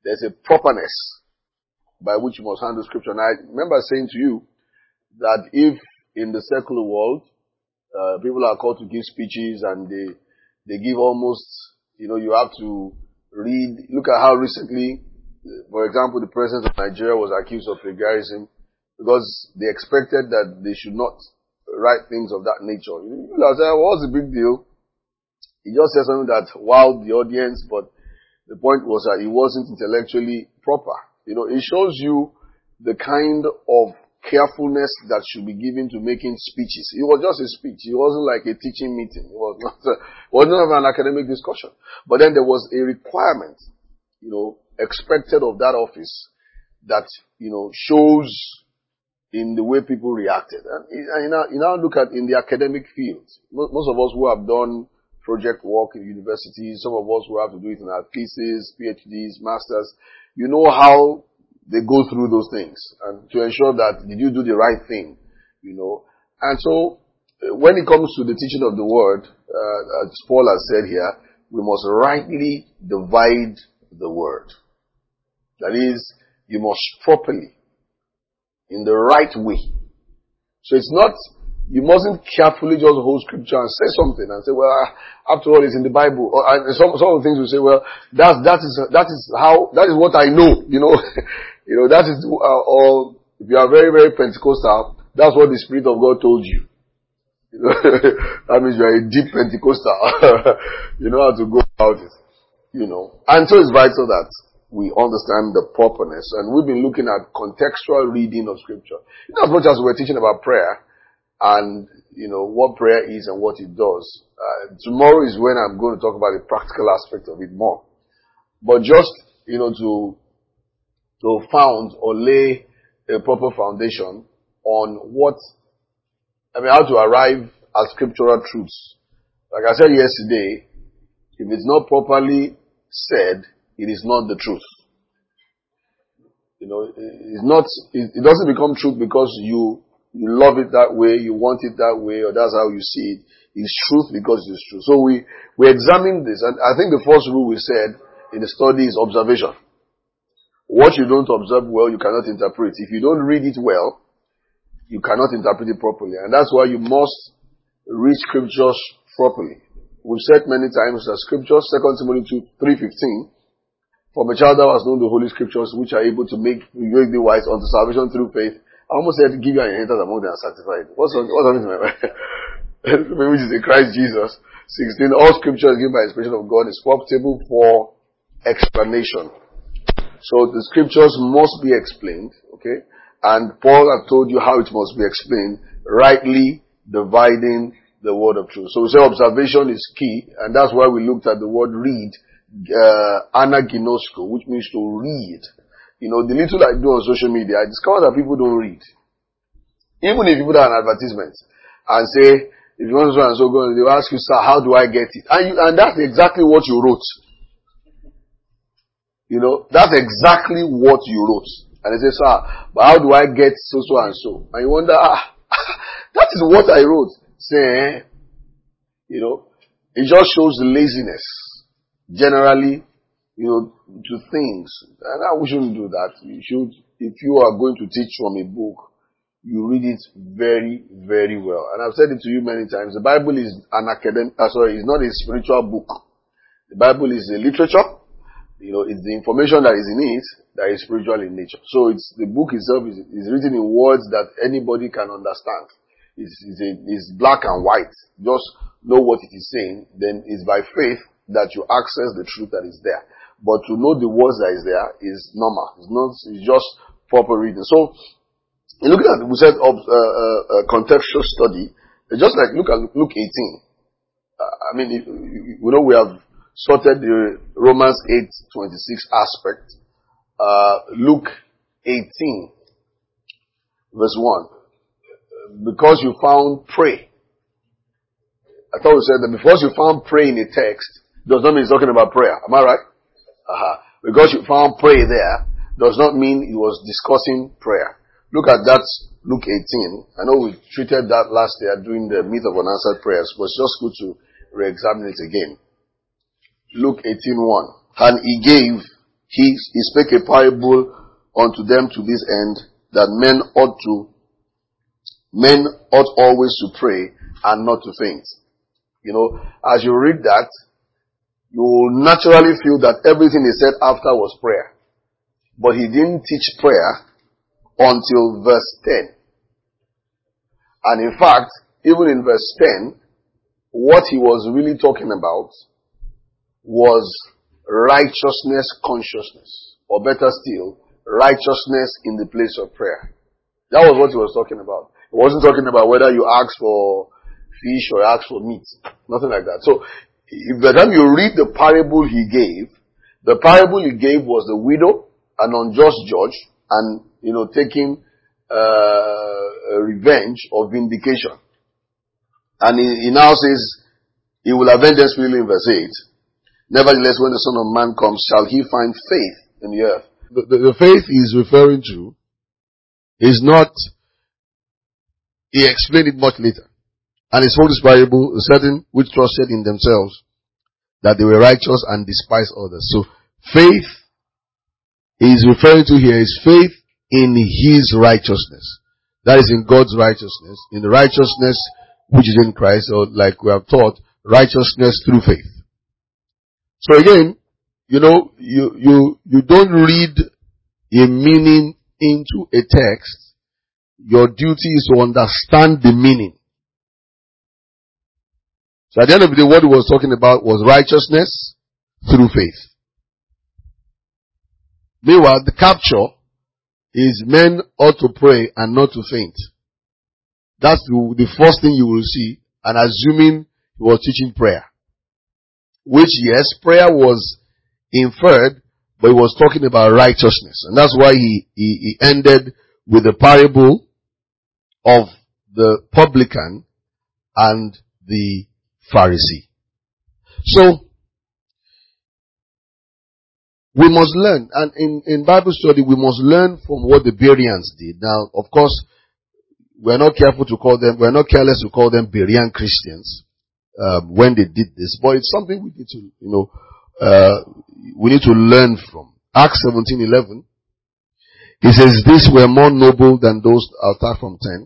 there's a properness by which you must handle scripture. And I remember saying to you that if in the secular world, people are called to give speeches and they give almost, you have to read. Look at how recently, for example, the president of Nigeria was accused of plagiarism because they expected that they should not write things of that nature. You know, what's the big deal? He just said something that wowed the audience, but the point was that it wasn't intellectually proper. It shows you the kind of carefulness that should be given to making speeches. It was just a speech. It wasn't like a teaching meeting. It was not an academic discussion. But then there was a requirement, expected of that office that, shows in the way people reacted. And you now look at in the academic field. Most of us who have done project work in universities, some of us who have to do it in our thesis, PhDs, masters, you know how they go through those things and to ensure that did you do the right thing, And so when it comes to the teaching of the word, as Paul has said here, we must rightly divide the word. That is, you must properly, in the right way. So it's not, you mustn't carefully just hold scripture and say something and say, well, after all, it's in the Bible. And some of the things we say, well, that is what I know, that is, or if you are very, very Pentecostal, that's what the Spirit of God told you. That means you are a deep Pentecostal. You know how to go about it. And so it's vital that we understand the properness. And we've been looking at contextual reading of scripture. As much as we're teaching about prayer and, what prayer is and what it does. Tomorrow is when I'm going to talk about the practical aspect of it more. But just, to found or lay a proper foundation on how to arrive at scriptural truths. Like I said yesterday, if it's not properly said, it is not the truth. It doesn't become truth because you love it that way, you want it that way, or that's how you see it. It's truth because it's true. So we examine this, and I think the first rule we said in the study is observation. What you don't observe well, you cannot interpret. If you don't read it well, you cannot interpret it properly. And that's why you must read scriptures properly. We've said many times that scriptures, 2 Timothy 3:15, from a child thou hast known the holy scriptures, which are able to make thee wise unto salvation through faith. I almost said, give you an inheritance among the unsanctified. What's happening to my mind? Which is in Christ Jesus. 16, all scripture is given by inspiration of God, is profitable for explanation. So the scriptures must be explained, okay? And Paul has told you how it must be explained, rightly dividing the word of truth. So we say observation is key, and that's why we looked at the word read, anaginosko, which means to read. The little I do on social media, I discover that people don't read. Even if you put out an advertisement and say, if you want to so and so go, they'll ask you, sir, how do I get it? And that's exactly what you wrote. That's exactly what you wrote. And they say, sir, but how do I get so and so? And you wonder, that is what I wrote. Say, it just shows the laziness. Generally, to things. And we shouldn't do that. You should, if you are going to teach from a book, you read it very, very well. And I've said it to you many times. The Bible is it's not a spiritual book. The Bible is a literature. It's the information that is in it that is spiritual in nature. So the book itself is written in words that anybody can understand. It's black and white. Just know what it is saying. Then it's by faith that you access the truth that is there. But to know the words that is there is normal. It's just proper reading. So, looking at, we said, contextual study, just like look at Luke 18. We have sorted the Romans 8:26 aspect. Luke 18, verse 1. Because you found pray. I thought we said that because you found pray in a text, does not mean it's talking about prayer. Am I right? Because you found pray there, does not mean he was discussing prayer. Look at that, Luke 18. I know we treated that last year during the myth of unanswered prayers, but it's just good to re-examine it again. Luke 18:1. And he gave he spake a parable unto them to this end, that men ought always to pray and not to faint. You know, as you read that, you will naturally feel that everything he said after was prayer. But he didn't teach prayer until verse 10. And in fact, even in verse 10, what he was really talking about was righteousness consciousness. Or better still, righteousness in the place of prayer. That was what he was talking about. He wasn't talking about whether you ask for fish or ask for meat. Nothing like that. So, if by the time you read the parable he gave, the parable he gave was the widow, an unjust judge, and, taking revenge or vindication. And he now says, he will avenge them speedily in verse 8. Nevertheless, when the Son of Man comes, shall he find faith in the earth? The faith he's referring to is not, he explained it much later. And he spoke this parable, certain which trusted in themselves that they were righteous and despised others. So faith he is referring to here is faith in his righteousness. That is in God's righteousness, in the righteousness which is in Christ, or like we have taught, righteousness through faith. So again, you don't read a meaning into a text. Your duty is to understand the meaning. So at the end of the day, what he was talking about was righteousness through faith. Meanwhile, the capture is men ought to pray and not to faint. That's the first thing you will see, and assuming he was teaching prayer. Which, yes, prayer was inferred, but he was talking about righteousness. And that's why he ended with the parable of the publican and the Pharisee. So, we must learn, and in Bible study, we must learn from what the Bereans did. Now, of course, we're not careless to call them Berean Christians, when they did this, but it's something we need to, we need to learn from. Acts 17:11, it says, these were more noble than those, I'll start from 10.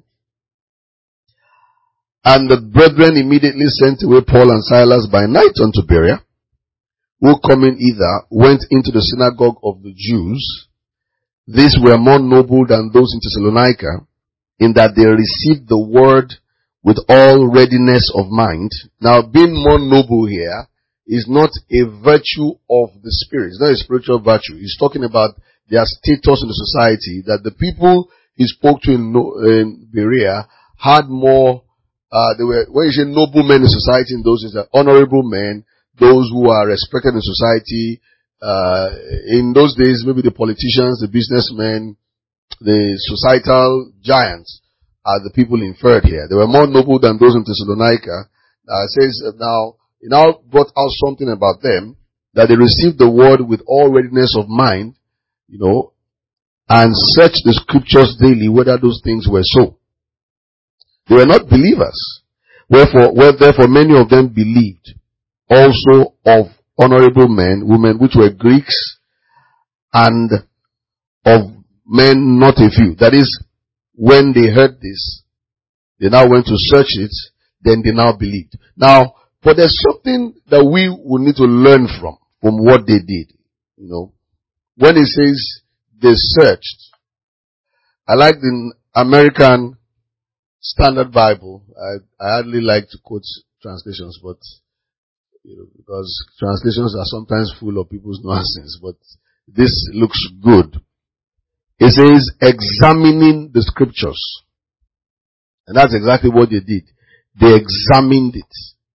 And the brethren immediately sent away Paul and Silas by night unto Berea, who coming either went into the synagogue of the Jews. These were more noble than those in Thessalonica, in that they received the word with all readiness of mind. Now, being more noble here is not a virtue of the spirit. It's not a spiritual virtue. He's talking about their status in the society, that the people he spoke to in Berea had more, when you say noble men in society in those days, honorable men, those who are respected in society. In those days, maybe the politicians, the businessmen, the societal giants are the people inferred here. They were more noble than those in Thessalonica. It says now, he now brought out something about them, that they received the word with all readiness of mind, and searched the scriptures daily whether those things were so. They were not believers. Therefore many of them believed, also of honorable men, women, which were Greeks, and of men not a few. That is, when they heard this, they now went to search it, then they now believed. Now, but there's something that we will need to learn from what they did. When it says they searched, I like the American Standard Bible. I hardly like to quote translations, but because translations are sometimes full of people's nonsense, but this looks good. It says examining the scriptures. And that's exactly what they did. They examined it.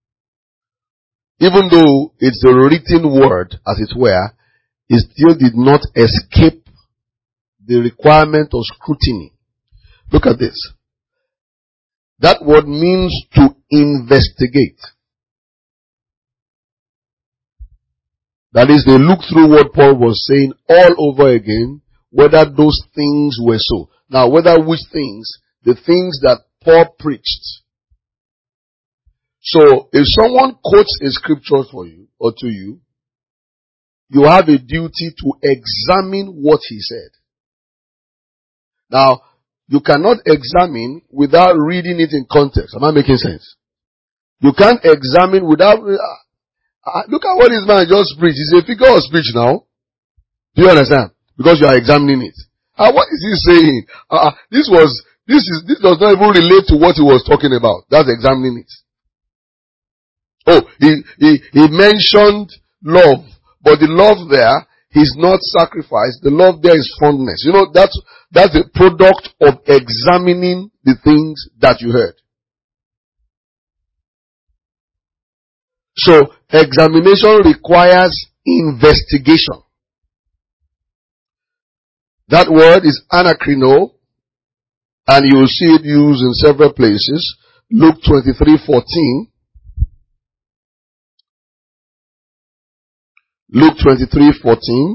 Even though it's the written word, as it were, it still did not escape the requirement of scrutiny. Look at this. That word means to investigate. That is, they looked through what Paul was saying all over again, whether those things were so. Now, whether which things? The things that Paul preached. So, if someone quotes a scripture for you, or to you, you have a duty to examine what he said. Now, you cannot examine without reading it in context. Am I making sense? You can't examine without... look at what this man just preached. It's a figure of speech now. Do you understand? Because you are examining it. What is he saying? This does not even relate to what he was talking about. That's examining it. Oh, he mentioned love. But the love there is not sacrifice. The love there is fondness. You know, that's a product of examining the things that you heard. So, examination requires investigation. That word is anakrino, and you will see it used in several places. Luke 23:14. Luke 23:14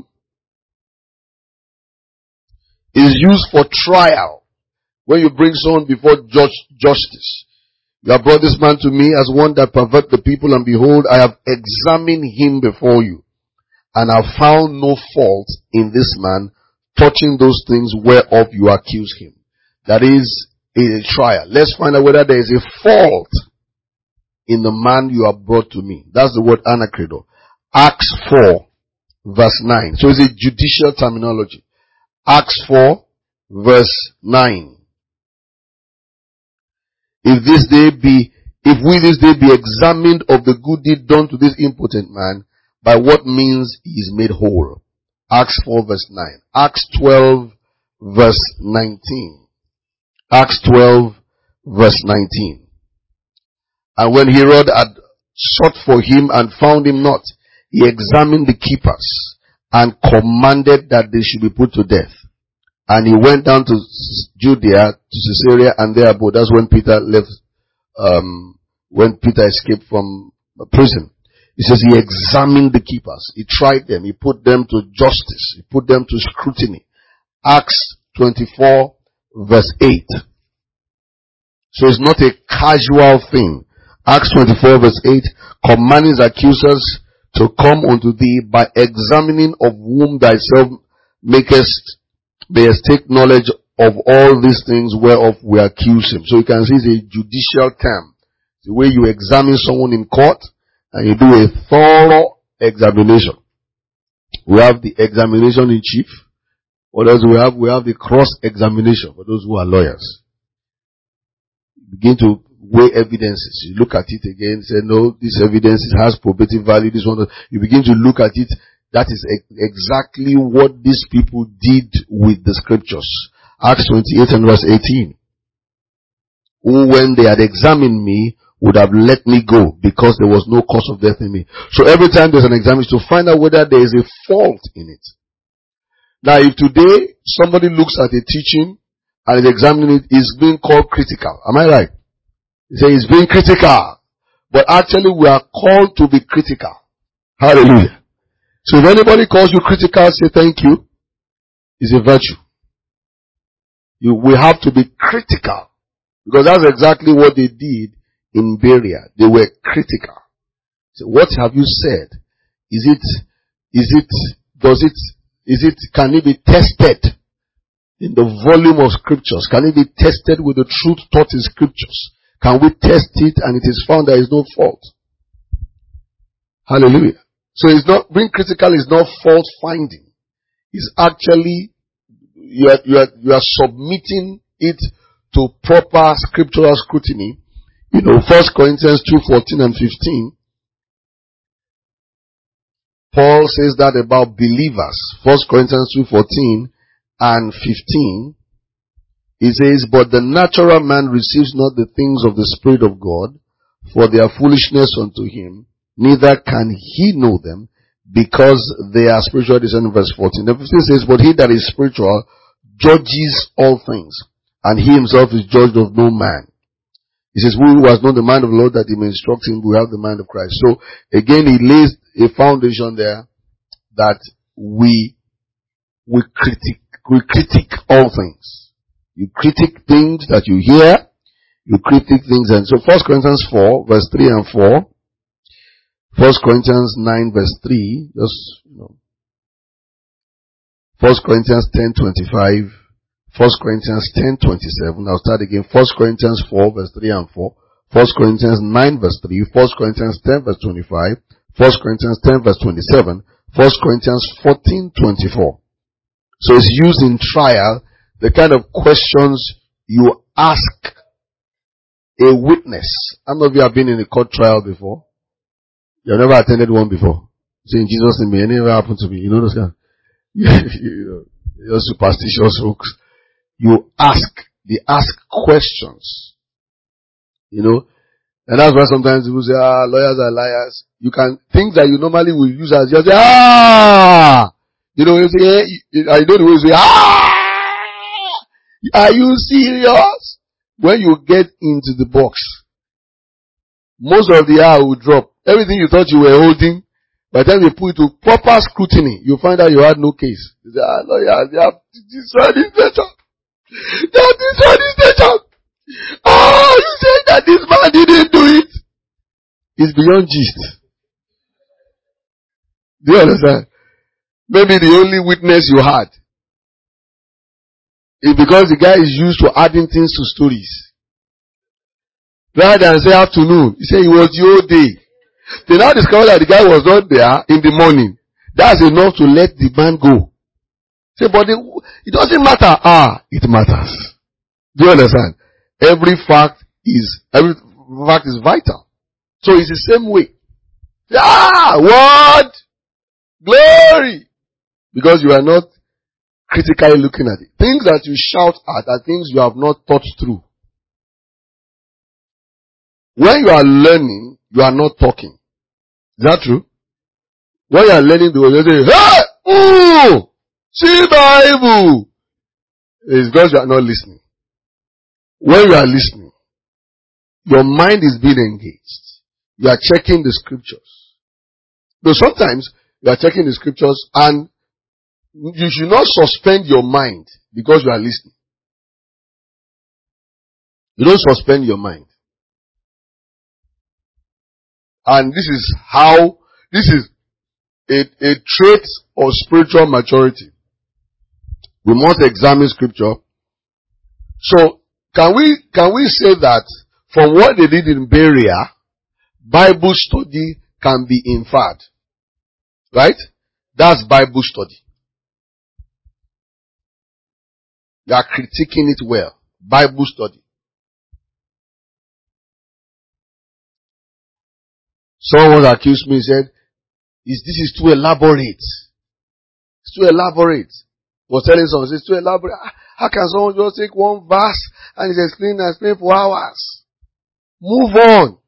is used for trial. When you bring someone before justice. You have brought this man to me as one that pervert the people, and behold, I have examined him before you, and have found no fault in this man touching those things whereof you accuse him. That is a trial. Let's find out whether there is a fault in the man you have brought to me. That's the word anakrido. Acts 4 verse 9. So it's a judicial terminology. Acts 4 verse 9. If we this day be examined of the good deed done to this impotent man, by what means he is made whole. Acts 4 verse 9. Acts 12 verse 19. Acts 12 verse 19. And when Herod had sought for him and found him not, he examined the keepers and commanded that they should be put to death. And he went down to Judea, to Caesarea, and there abode. That's when Peter left, when Peter escaped from prison. He says he examined the keepers. He tried them. He put them to justice. He put them to scrutiny. Acts 24 verse 8. So it's not a casual thing. Acts 24 verse 8, commanding his accusers to come unto thee by examining of whom thyself mayest take knowledge of all these things whereof we accuse him. So you can see it's a judicial term. The way you examine someone in court and you do a thorough examination. We have the examination in chief. What else we have? We have the cross-examination for those who are lawyers. You begin to weigh evidences. You look at it again, say, no, this evidence has probative value, this one. You begin to look at it. That is exactly what these people did with the scriptures. Acts 28 and verse 18. Who, when they had examined me, would have let me go, because there was no cause of death in me. So every time there's an examination, to find out whether there is a fault in it. Now, if today somebody looks at a teaching and is examining it, it's being called critical. Am I right? He says it's being critical. But actually we are called to be critical. Hallelujah. So if anybody calls you critical, say thank you. It's a virtue. We have to be critical. Because that's exactly what they did in Berea. They were critical. So what have you said? Can it be tested in the volume of scriptures? Can it be tested with the truth taught in scriptures? Can we test it and it is found there is no fault? Hallelujah. So it's not, being critical is not fault finding. It's actually, you are submitting it to proper scriptural scrutiny. 1 Corinthians 2:14 and 15. Paul says that about believers. 1 Corinthians 2:14 and 15. He says, but the natural man receives not the things of the Spirit of God, for they are foolishness unto him, neither can he know them, because they are spiritual. This is in verse 14. The 15 says, but he that is spiritual judges all things, and he himself is judged of no man. He says, who has known the mind of the Lord that he may instruct him, we have the mind of Christ. So again, he lays a foundation there that we critique all things. You critique things that you hear. You critique things. And so 1 Corinthians 4 verse 3 and 4. 1 Corinthians 9 verse 3. Just, 1 Corinthians 10:25, 1 Corinthians 10:27. I'll start again. 1 Corinthians 4 verse 3 and 4. 1 Corinthians 9 verse 3. 1 Corinthians 10 verse 25. 1 Corinthians 10 verse 27. 1 Corinthians 14:24. So it's used in trial, the kind of questions you ask a witness. How many of you have been in a court trial before? You've never attended one before. So in Jesus' name, it never happened to me. You know those kind? You're superstitious folks. They ask questions. You know? And that's why sometimes people say, lawyers are liars. You can, things that you normally will use as, you say, you know, you say, I know the way you say, are you serious? When you get into the box, most of the will drop. Everything you thought you were holding, by the time you put it to proper scrutiny, you find out you had no case. You say, lawyers, they have destroyed this nation. They have destroyed this nation. You say that this man didn't do it. It's beyond gist. Do you understand? Maybe the only witness you had is because the guy is used to adding things to stories. Rather than say afternoon, he said it was the whole day. They now discover that the guy was not there in the morning. That's enough to let the man go. Say, but it doesn't matter. It matters. Do you understand? Every fact is vital. So it's the same way. What? Glory! Because you are not critically looking at it. Things that you shout at are things you have not thought through. When you are learning, you are not talking. Is that true? When you are learning, the word, you say, hey! See Bible! It's because you are not listening. When you are listening, your mind is being engaged. You are checking the scriptures. Though sometimes you are checking the scriptures and you should not suspend your mind because you are listening. You don't suspend your mind. And this is a trait of spiritual maturity. We must examine scripture. So, can we say that from what they did in Berea, Bible study can be inferred? Right? That's Bible study. You are critiquing it well. Bible study. Someone accused me and said, this is too elaborate. It's too elaborate. Was telling someone, it's too elaborate. How can someone just take one verse and it's explain for hours? Move on.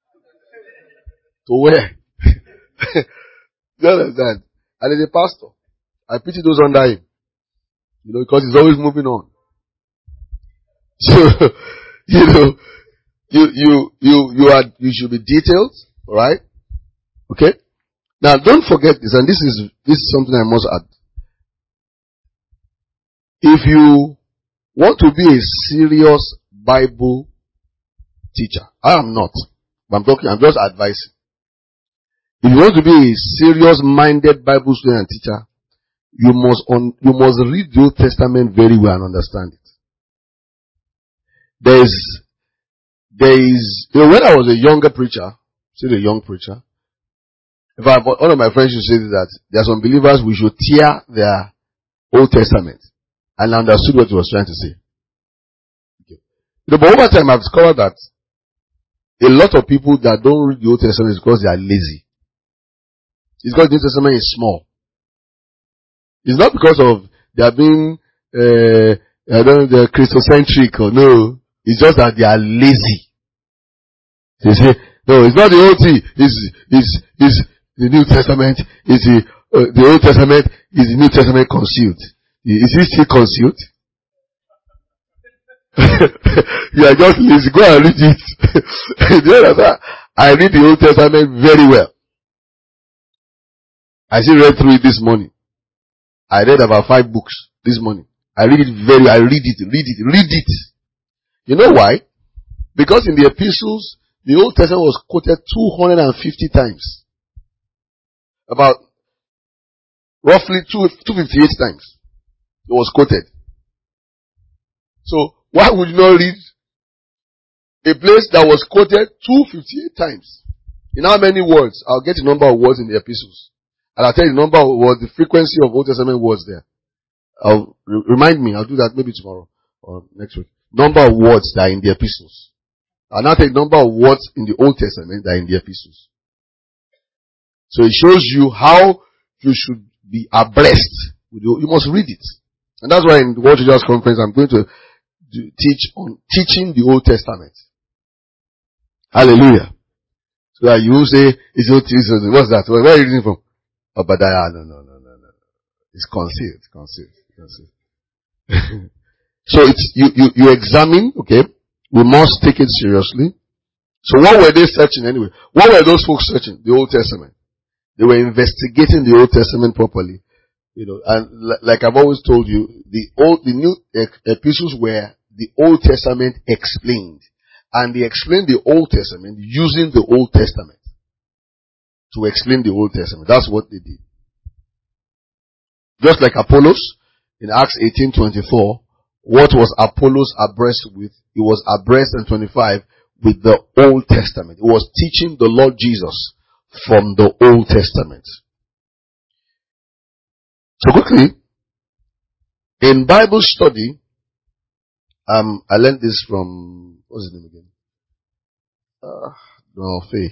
To where? You understand? And as a pastor, I pity those under him. You know, because he's always moving on. So, you know, you should be detailed, alright? Okay? Now don't forget this, and this is something I must add. If you want to be a serious Bible teacher, I am not. But I'm just advising. If you want to be a serious minded Bible student and teacher, you must read the Old Testament very well and understand it. There is, you know, when I was a younger preacher, still a young preacher, in fact, one of my friends used to say that there are some believers we should tear their Old Testament. And I understood what he was trying to say. Okay. You know, but over time I've discovered that a lot of people that don't read the Old Testament is because they are lazy. It's because the New Testament is small. It's not because of they are being they're Christocentric or no. It's just that they are lazy. They say, no, it's not the old thing. It's the New Testament. It's the Old Testament is the New Testament concealed. Is it still concealed? You are just lazy. Go and read it. Do you understand? I read the Old Testament very well. I still read through it this morning. I read about 5 books this morning. I read it. You know why? Because in the epistles, the Old Testament was quoted 250 times. About roughly 258 times. It was quoted. So, why would you not read a place that was quoted 258 times? In how many words? I'll get the number of words in the epistles. And I'll tell you the number of words, the frequency of Old Testament words there. Remind me, I'll do that maybe tomorrow or next week. Number of words that are in the epistles. I'll now take number of words in the Old Testament that are in the epistles. So it shows you how you should be abreast. You must read it. And that's why in the World Churches Conference I'm going to teach on teaching the Old Testament. Hallelujah. So that you will say, what's that? Where are you reading from? Obadiah. No. It's concealed. So it's, you examine, okay? We must take it seriously. So what were they searching anyway? What were those folks searching? The Old Testament. They were investigating the Old Testament properly. And like I've always told you, the new epistles were the Old Testament explained. And they explained the Old Testament using the Old Testament to explain the Old Testament. That's what they did. Just like Apollos in Acts 18:24, what was Apollos abreast with? He was abreast in 25 with the Old Testament. He was teaching the Lord Jesus from the Old Testament. So quickly, in Bible study, I learned this from, what's his name again? Faye.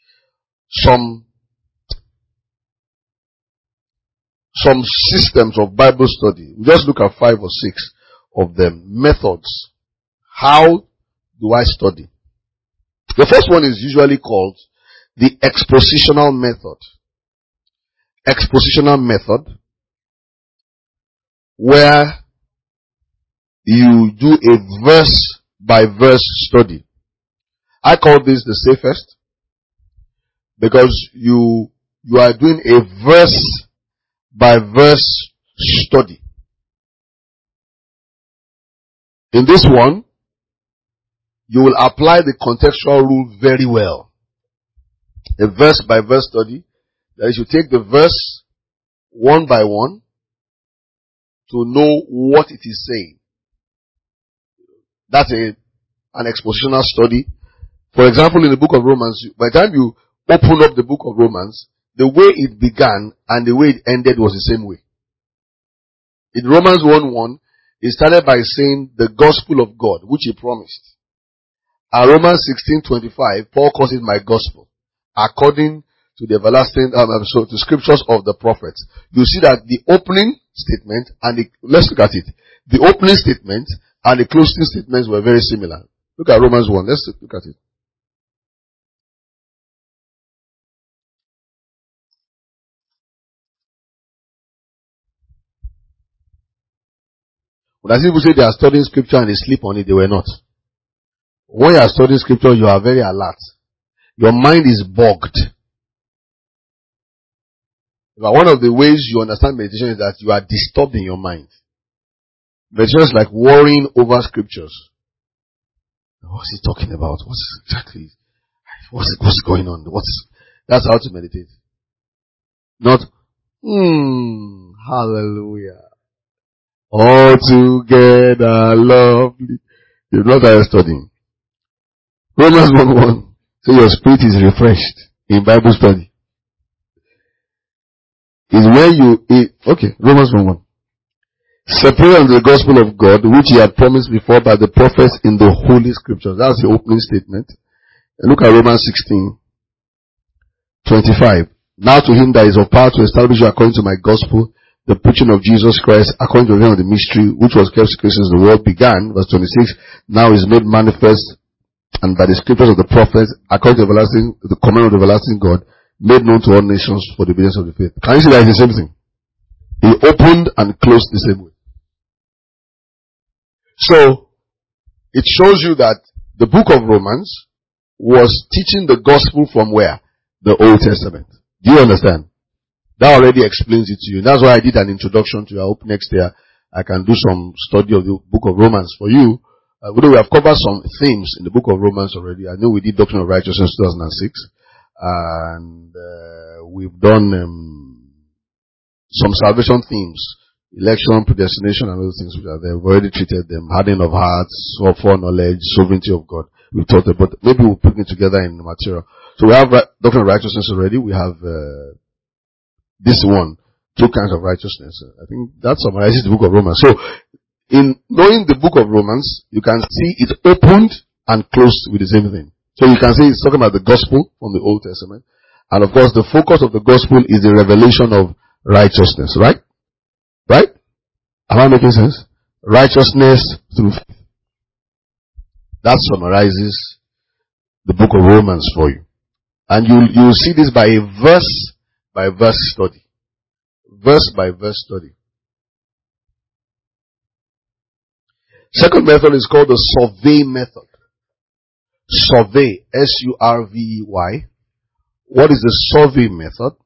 Some systems of Bible study. We just look at 5 or 6 of them. Methods. How do I study? The first one is usually called the expositional method. Expositional method, where you do a verse by verse study. I call this the safest because you are doing a verse by verse study. In this one, you will apply the contextual rule very well. A verse by verse study, that is, you take the verse one by one to know what it is saying. That's an expositional study. For example, in the book of Romans, by the time you open up the book of Romans, the way it began and the way it ended was the same way. In Romans 1:1, it started by saying the gospel of God, which he promised. And Romans 16:25, Paul calls it my gospel, according to the everlasting, to scriptures of the prophets. You see that the opening statement and let's look at it. The opening statement and the closing statements were very similar. Look at Romans 1. Let's look at it. When I see people say they are studying scripture and they sleep on it, they were not. When you are studying scripture, you are very alert. Your mind is bogged. But one of the ways you understand meditation is that you are disturbed in your mind. Meditation is like worrying over scriptures. What's he talking about? What's going on? That's how to meditate. Not, hallelujah. All together lovely. You're not that studying. Romans 1:1. So your spirit is refreshed in Bible study. Is where Romans 1:1. Separated unto the gospel of God, which he had promised before by the prophets in the holy scriptures. That's the opening statement. And look at Romans 16:25. Now to him that is of power to establish you according to my gospel, the preaching of Jesus Christ, according to the revelation of the mystery, which was kept secret since the world began, verse 26, now is made manifest, and by the scriptures of the prophets, according to the command of the everlasting God, made known to all nations for the obedience of the faith. Can you see that it's the same thing? He opened and closed the same way. So, it shows you that the book of Romans was teaching the gospel from where? The Old Testament. Do you understand? That already explains it to you. That's why I did an introduction to you. I hope next year I can do some study of the book of Romans for you. We have covered some themes in the book of Romans already. I know we did Doctrine of Righteousness 2006. And we've done some salvation themes Election, predestination, and those things which are there. We've already treated them. Hardening of hearts, foreknowledge, sovereignty of God. We taught it, but maybe we'll put it together in the material. So we have doctrine of righteousness already. We have this one, 2 kinds of righteousness. I think that summarizes the book of Romans. So, in knowing the book of Romans, you can see it opened and closed with the same thing. So you can see it's talking about the gospel from the Old Testament. And of course, the focus of the gospel is the revelation of righteousness, right? Right? Am I making sense? Righteousness through faith. That summarizes the book of Romans for you. And you'll see this by a verse by verse study. Verse by verse study. Second method is called the survey method. Survey. S-U-R-V-E-Y. What is the survey method?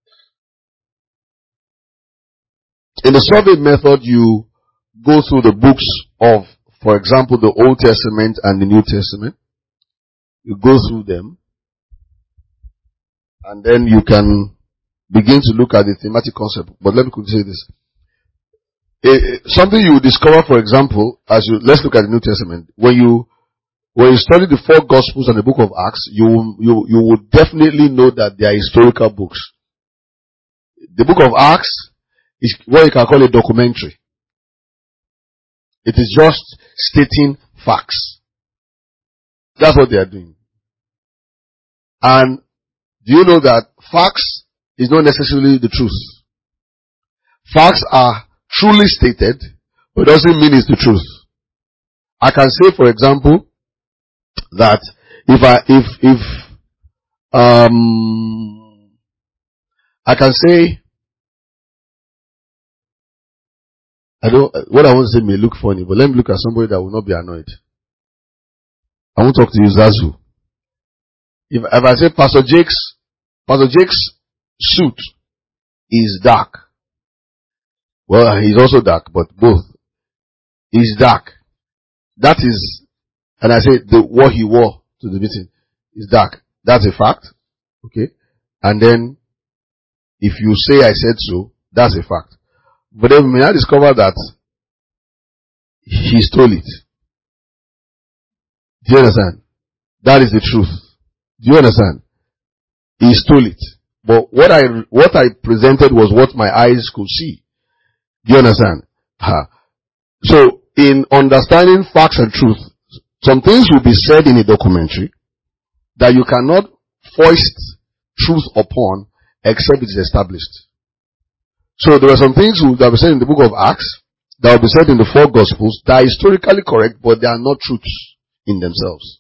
In the survey method, you go through the books of, for example, the Old Testament and the New Testament. You go through them. And then you can begin to look at the thematic concept. But let me quickly say this. Something you discover, for example, let's look at the New Testament. When you study the 4 Gospels and the book of Acts, you will definitely know that they are historical books. The book of Acts is what you can call a documentary. It is just stating facts. That's what they are doing. And do you know that facts is not necessarily the truth? Facts are truly stated, but it doesn't mean it's the truth. I can say, for example, that I can say, what I want to say may look funny, but let me look at somebody that will not be annoyed. I won't talk to you, Zazu. If I say Pastor Jake's suit is dark. Well, he's also dark, but both. He's dark. That is, and I say what he wore to the meeting is dark. That's a fact. Okay. And then, if you say I said so, that's a fact. But then we may not discover that he stole it. Do you understand? That is the truth. Do you understand? He stole it. But what I presented was what my eyes could see. Do you understand? So, in understanding facts and truth, some things will be said in a documentary that you cannot foist truth upon except it is established. So there are some things that will be said in the book of Acts, that will be said in the 4 Gospels, that are historically correct, but they are not truths in themselves.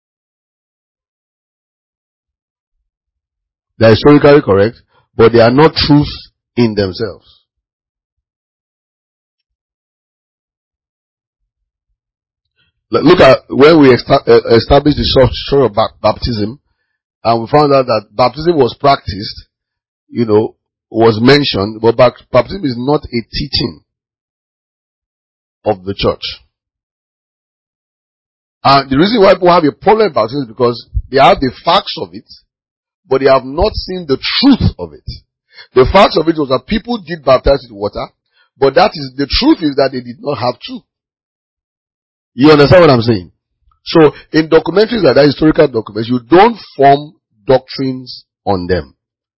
They are historically correct, but they are not truths in themselves. Look at when we established the structure of baptism, and we found out that baptism was practiced, was mentioned, but baptism is not a teaching of the church. And the reason why people have a problem with baptism is because they have the facts of it, but they have not seen the truth of it. The facts of it was that people did baptize with water, but the truth is that they did not have to. You understand what I'm saying? So, in documentaries like that, historical documents, you don't form doctrines on them.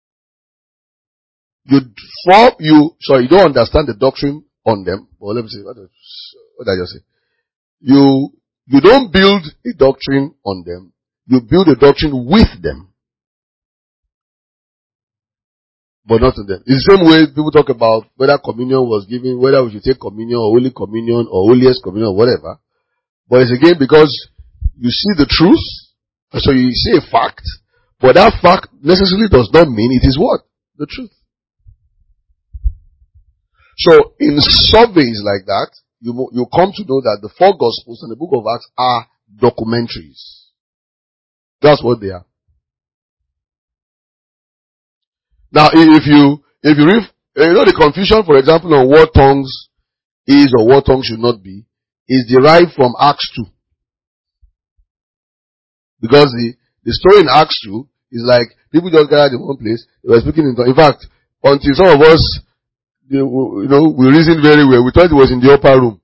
You don't understand the doctrine on them. Well, let me see, what did I just say? You don't build a doctrine on them. You build a doctrine with them. But not in them. It's the same way people talk about whether communion was given, whether we should take communion or holy communion or holiest communion or whatever. But it's again because you see the truth, so you see a fact, but that fact necessarily does not mean it is what? The truth. So in surveys like that, you come to know that the 4 Gospels and the book of Acts are documentaries. That's what they are. Now, if you read, the confusion, for example, on what tongues is or what tongues should not be, is derived from Acts 2. Because the story in Acts 2 is like, people just gathered in one place, they were speaking in tongues. In fact, until some of us, we reasoned very well. We thought it was in the upper room.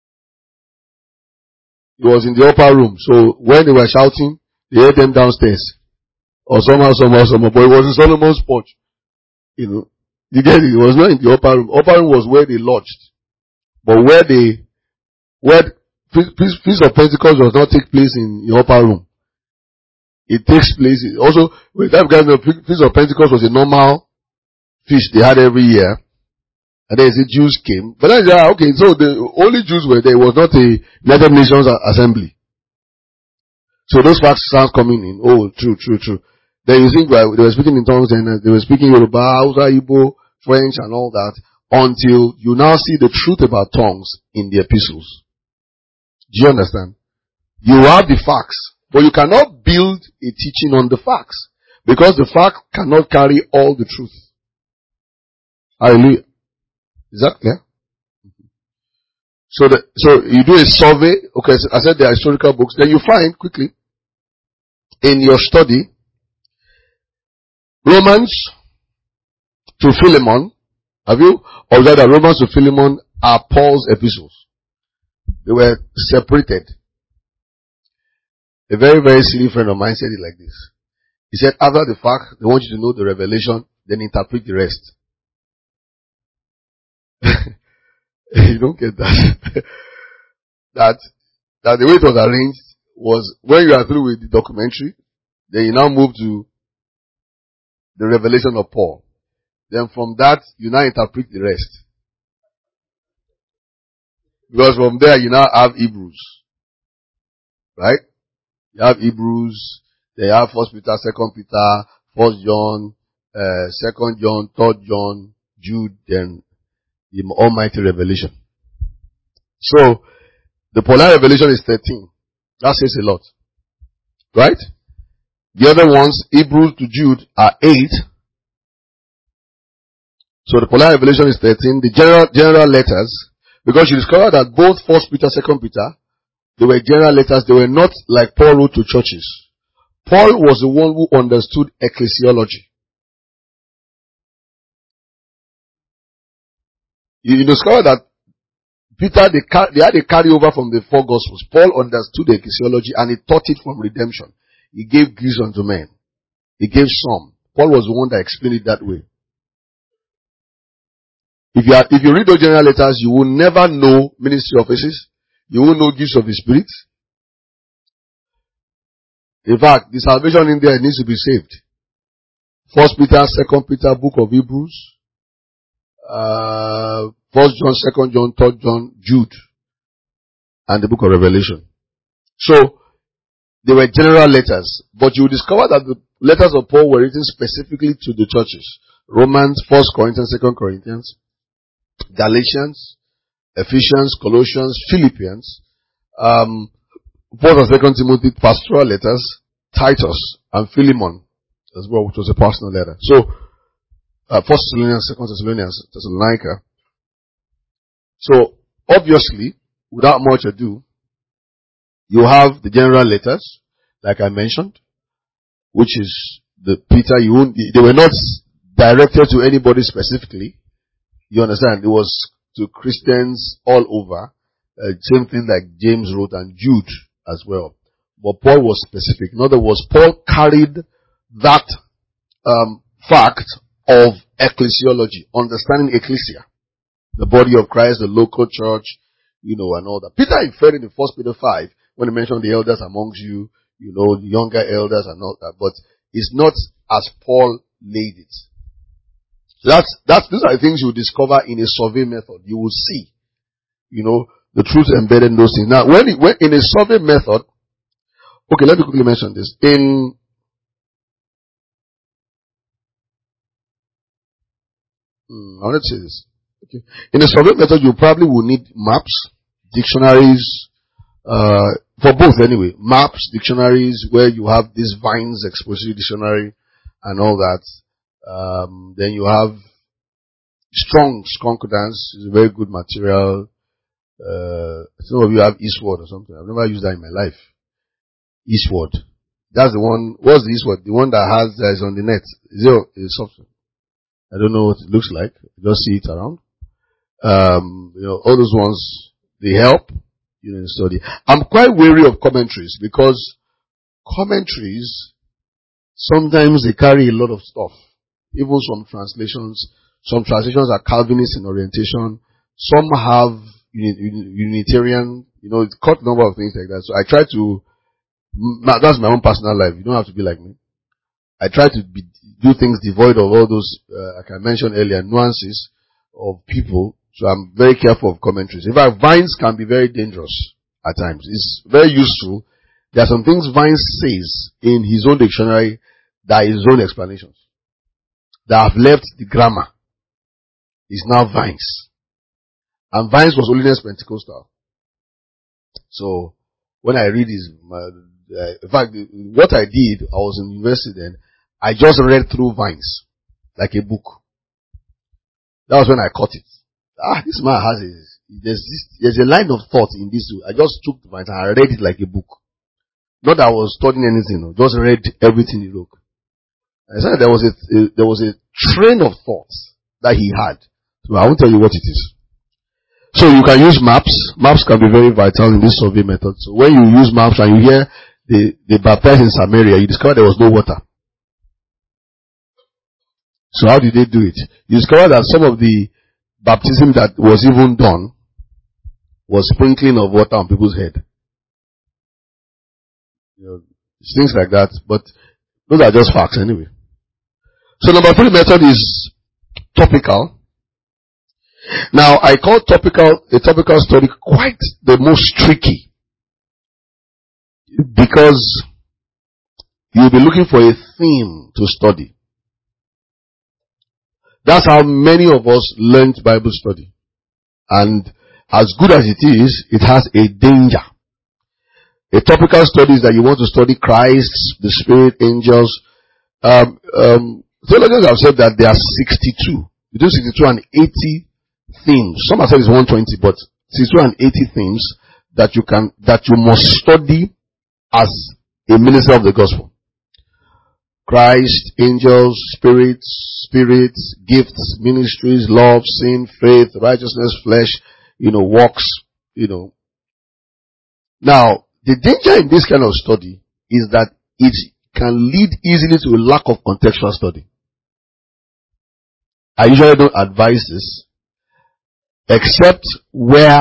It was in the upper room. So when they were shouting, they heard them downstairs. Or somehow. But it was in Solomon's porch. You get it? It was not in the upper room. Upper room was where they lodged. But where Feast of Pentecost does not take place in the upper room. It takes place also, with that guys, the Feast of Pentecost was a normal feast they had every year. And then the Jews came. But then, okay, so the only Jews were there. It was not a United Nations assembly. So those facts start coming in. Oh, true. Then you think, well, they were speaking in tongues and they were speaking Yoruba, Hausa, Igbo, French and all that, until you now see the truth about tongues in the epistles. Do you understand? You have the facts, but you cannot build a teaching on the facts, because the fact cannot carry all the truth. Hallelujah. Is that clear? So you do a survey. Okay, so I said there are historical books. Then you find quickly in your study Romans to Philemon. Have you observed that Romans to Philemon are Paul's epistles? They were separated. A very, very silly friend of mine said it like this. He said, after the fact, they want you to know the revelation, then interpret the rest. You don't get that. that the way it was arranged was, when you are through with the documentary, then you now move to the revelation of Paul. Then from that, you now interpret the rest. Because from there, you now have Hebrews. Right? You have Hebrews, then you have 1 Peter, 2 Peter, 1 John, 2 John, 3 John, Jude, then the Almighty Revelation. So, the Pauline Revelation is 13. That says a lot. Right? The other ones, Hebrews to Jude, are 8. So the Pauline Revelation is 13. The general letters, because you discover that both 1 Peter, 2 Peter, they were general letters. They were not like Paul wrote to churches. Paul was the one who understood ecclesiology. You discover that Peter, they had a carryover from the 4 Gospels. Paul understood the ecclesiology and he taught it from redemption. He gave gifts unto men. He gave some. Paul was the one that explained it that way. If you read those general letters, you will never know ministry offices. You will know gifts of the Spirit. In fact, the salvation in there needs to be saved. 1 Peter, 2 Peter, book of Hebrews, 1 John, 2 John, 3 John, Jude, and the book of Revelation. So, they were general letters, but you will discover that the letters of Paul were written specifically to the churches. Romans, 1 Corinthians, 2 Corinthians, Galatians, Ephesians, Colossians, Philippians, 1 and 2 Timothy, pastoral letters, Titus, and Philemon as well, which was a personal letter. So, 1 Thessalonians, 2 Thessalonians, Thessalonica. So, obviously, without much ado, you have the general letters, like I mentioned, which is the Peter, they were not directed to anybody specifically. You understand? It was to Christians all over. Same thing like James wrote and Jude as well. But Paul was specific. In other words, Paul carried that fact of ecclesiology, understanding ecclesia, the body of Christ, the local church, and all that. Peter referred in 1 Peter 5 when he mentioned the elders amongst you, the younger elders and all that. But it's not as Paul laid it. So these are the things you will discover in a survey method. You will see, the truth embedded in those things. Now, when in a survey method, okay, let me quickly mention this. I wanted to say this. Okay. In a survey method, you probably will need maps, dictionaries, for both anyway. Maps, dictionaries, where you have this Vines Expository Dictionary and all that. Then you have Strong's Concordance, is a very good material. Some of you have Eastward or something. I've never used that in my life. Eastward. That's the one. What's the Eastward? The one that is on the net. Is it software? I don't know what it looks like. I just see it around. All those ones, they help, in study. I'm quite wary of commentaries because commentaries, sometimes they carry a lot of stuff. Even some translations are Calvinist in orientation. Some have Unitarian, it's cut number of things like that. So I try to, that's my own personal life. You don't have to be like me. I try to do things devoid of all those, like I mentioned earlier, nuances of people. So I'm very careful of commentaries. In fact, Vines can be very dangerous at times. It's very useful. There are some things Vines says in his own dictionary that are his own explanations. That have left the grammar. Is now Vines. And Vines was Holiness Pentecostal. So, when I read his, in fact, what I did, I was in university then, I just read through Vines. Like a book. That was when I caught it. This man there's a line of thought in this. I just took the Vines and I read it like a book. Not that I was studying anything, just read everything he wrote. I said there was a train of thoughts that he had. So I won't tell you what it is. So you can use maps. Maps can be very vital in this survey method. So when you use maps and you hear they baptized in Samaria, you discover there was no water. So how did they do it? You discover that some of the baptism that was even done was sprinkling of water on people's head. Things like that. But those are just facts anyway. So number 3 method is topical. Now I call a topical study quite the most tricky. Because you'll be looking for a theme to study. That's how many of us learned Bible study. And as good as it is, it has a danger. A topical study is that you want to study Christ, the Spirit, angels. Theologians have said that there are 62. Between 62 and 80 themes. Some have said it's 120, but 62 and 80 themes that you must study as a minister of the gospel. Christ, angels, spirits, gifts, ministries, love, sin, faith, righteousness, flesh, works, Now, the danger in this kind of study is that it can lead easily to a lack of contextual study. I usually don't advise this, except where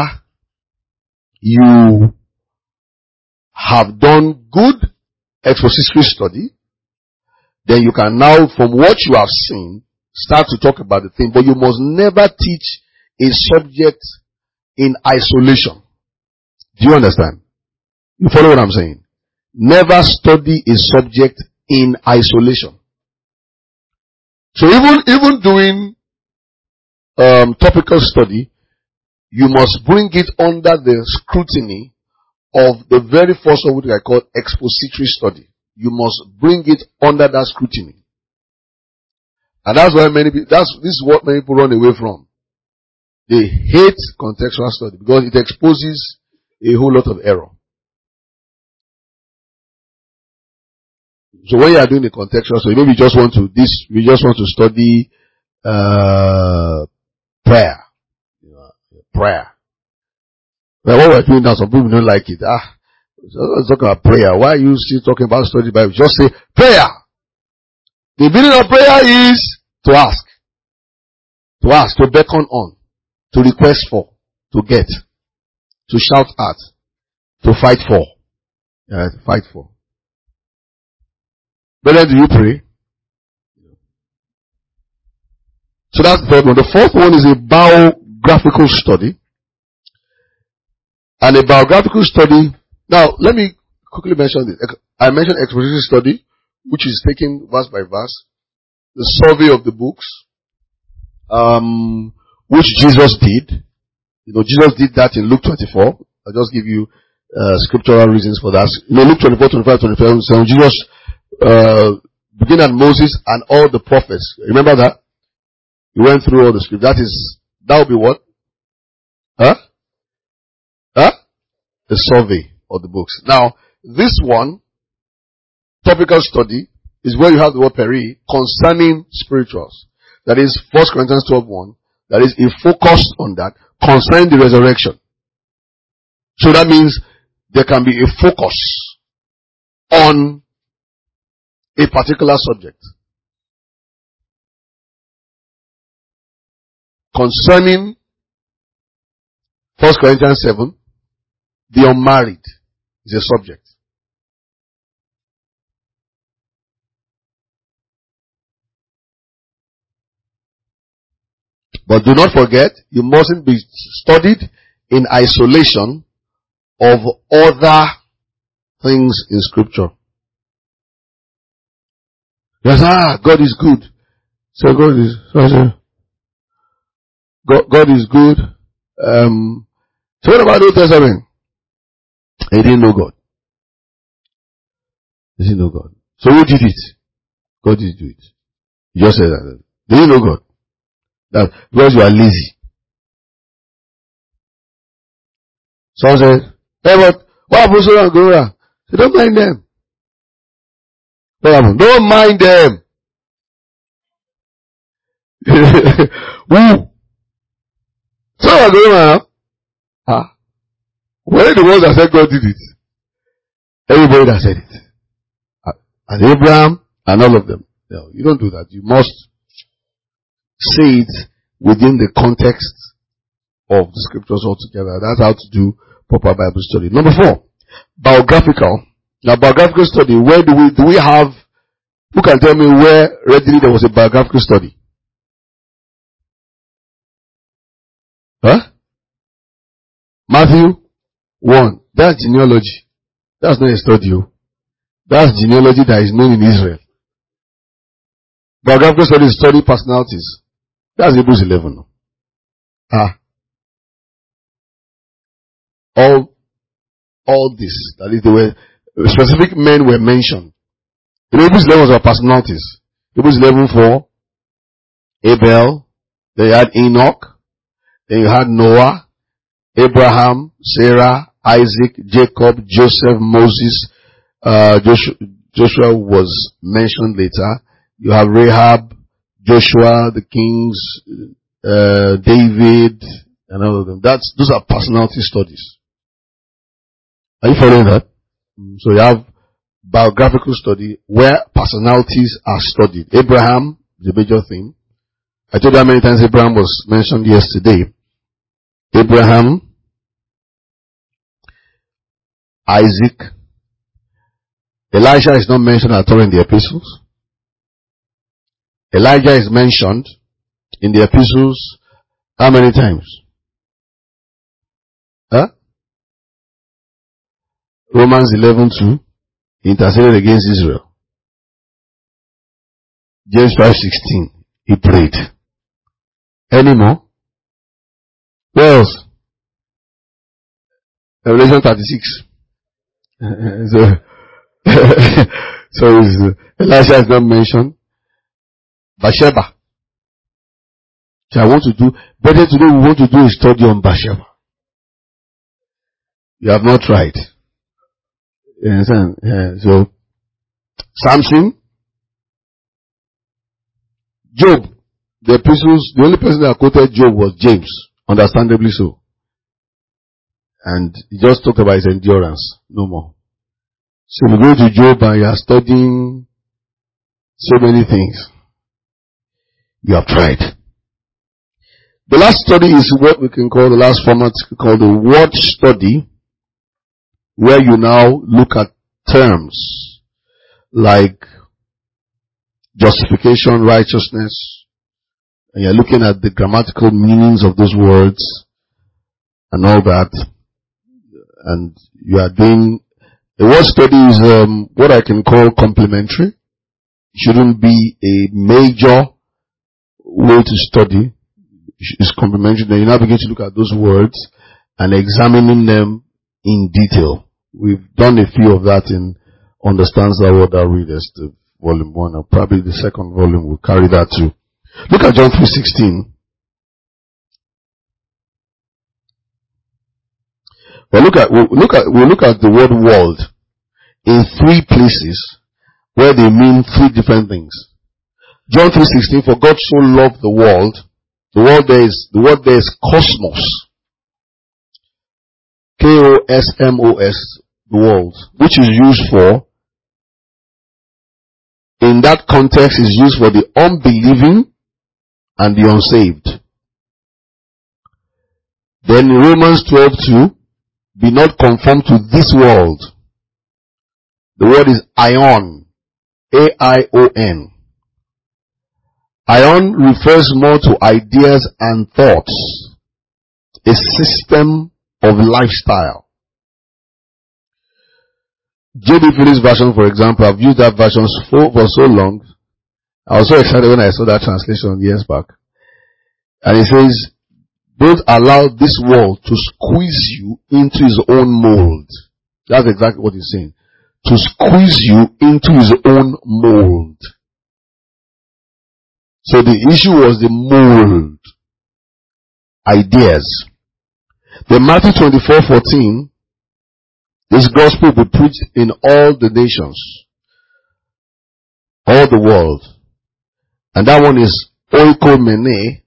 you have done good expository study. Then you can now, from what you have seen, start to talk about the thing. But you must never teach a subject in isolation. Do you understand? You follow what I'm saying? Never study a subject in isolation. So even doing topical study, you must bring it under the scrutiny of the very first one, which I call expository study. You must bring it under that scrutiny. And that's why this is what many people run away from. They hate contextual study because it exposes a whole lot of error. So when you are doing the contextual study, maybe you just want to study prayer. Prayer. Well, what we're doing now, some people don't like it. Let's talk about prayer. Why are you still talking about study Bible? Just say prayer. The meaning of prayer is to ask. To ask, to beckon on, to request for, to get, to shout at, to fight for. To fight for. Brother, do you pray? So that's the third one. The fourth one is a biographical study. And a biographical study. Now, let me quickly mention this. I mentioned exposition study, which is taken verse by verse. The survey of the books, which Jesus did. Jesus did that in Luke 24. I'll just give you scriptural reasons for that. Luke 24, 25, 27, Jesus began at Moses and all the prophets. Remember that? He went through all the scriptures. That will be what? The survey of the books. Now, this one, topical study, is where you have the word peri concerning spirituals. That is 1 Corinthians 12:1, There is a focus on that concerning the resurrection. So that means there can be a focus on a particular subject. Concerning 1 Corinthians 7, the unmarried is a subject. But do not forget, you mustn't be studied in isolation of other things in Scripture. Yes, God is good. So God is good. So what about the Old Testament? He didn't know God. He didn't know God. So who did it? God did do it. You just said that. They didn't know God. That because you are lazy. Someone said, hey, but what happened to Sodom and Gomorrah? Say, don't mind them. What happened? Don't mind them. Who? Sodom and Gomorrah? Were the ones that said God did it? Everybody that said it. And Abraham and all of them. No, you don't do that. You must say it within the context of the scriptures altogether. That's how to do proper Bible study. Number 4, biographical. Now, biographical study, where do we have, who can tell me where readily there was a biographical study? Huh? Matthew 1. That's genealogy. That's not a study. That's genealogy that is known in Israel. Biographical study is study personalities. That's Hebrews 11. All this, that is, there were specific men were mentioned. In Hebrews 11 was about personalities. Hebrews 11:4, Abel, then you had Enoch, then you had Noah, Abraham, Sarah, Isaac, Jacob, Joseph, Moses, Joshua was mentioned later. You have Rahab, Joshua, the kings, David, and all of them. Those are personality studies. Are you following that? So you have biographical study where personalities are studied. Abraham is a major thing. I told you how many times Abraham was mentioned yesterday. Abraham, Isaac, Elijah is not mentioned at all in the epistles. Elijah is mentioned in the epistles how many times? Huh? Romans 11:2, he interceded against Israel. James 5:16, he prayed. Any more? What else? Revelation 36. So Elijah is not mentioned. Bathsheba. So better today we want to do a study on Bathsheba. You have not tried. You understand? Yeah. So, Samson, Job, the epistles, the only person that quoted Job was James, understandably so. And he just talked about his endurance, no more. So you go to Job and you are studying so many things. You have tried. The last study is what we can call, the last format called the word study, where you now look at terms like justification, righteousness, and you're looking at the grammatical meanings of those words and all that. And you are doing, a word study is what I can call complementary. It shouldn't be a major way to study. It's complementary. Then you now begin to look at those words and examining them in detail. We've done a few of that in Understands Thou What Thou Readest, volume 1, and probably the second volume will carry that too. Look at John 3:16. We'll look at the word world in 3 places where they mean 3 different things. John 3:16, for God so loved the world The word there is cosmos. K-O-S-M-O-S, the world, which is used for, in that context, is used for the unbelieving and the unsaved. Then in Romans 12:2, be not conformed to this world. The word is aion. A-I-O-N. Aion refers more to ideas and thoughts. A system of lifestyle. J.B. Phillips version, for example, I've used that version for so long. I was so excited when I saw that translation years back. And it says, don't allow this world to squeeze you into his own mold. That's exactly what he's saying. To squeeze you into his own mold. So the issue was the mold. Ideas. Then Matthew 24:14, this gospel will be preached in all the nations, all the world. And that one is oikomene,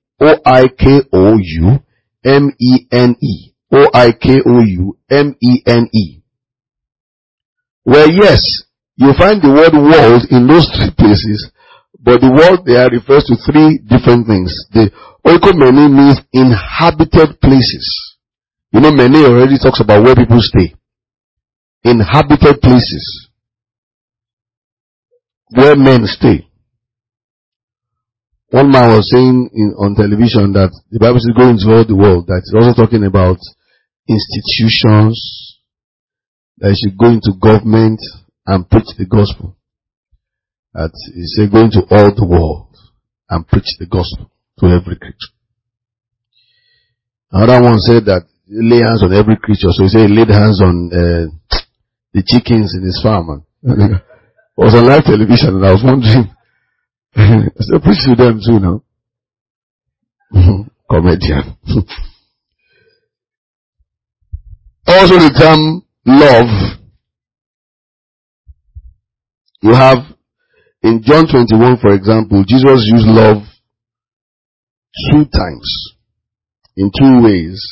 O-I-K-O-U-M-E-N-E. O-I-K-O-U-M-E-N-E. Where yes, you find the word world in those three places, but the word there refers to three different things. The oikomene means inhabited places. You know, Mene already talks about where people stay. Inhabited places. Where men stay. One man was saying on television that the Bible is going to all the world. That it's also talking about institutions. That you should go into government and preach the gospel. That he said going to all the world and preach the gospel to every creature. Another one said that lay hands on every creature. So he said he laid hands on the chickens in his farm. It was on live television and I was wondering, I said, preach to them too now. Comedian. Also the term love. You have in John 21, for example, Jesus used love 2 times in 2 ways.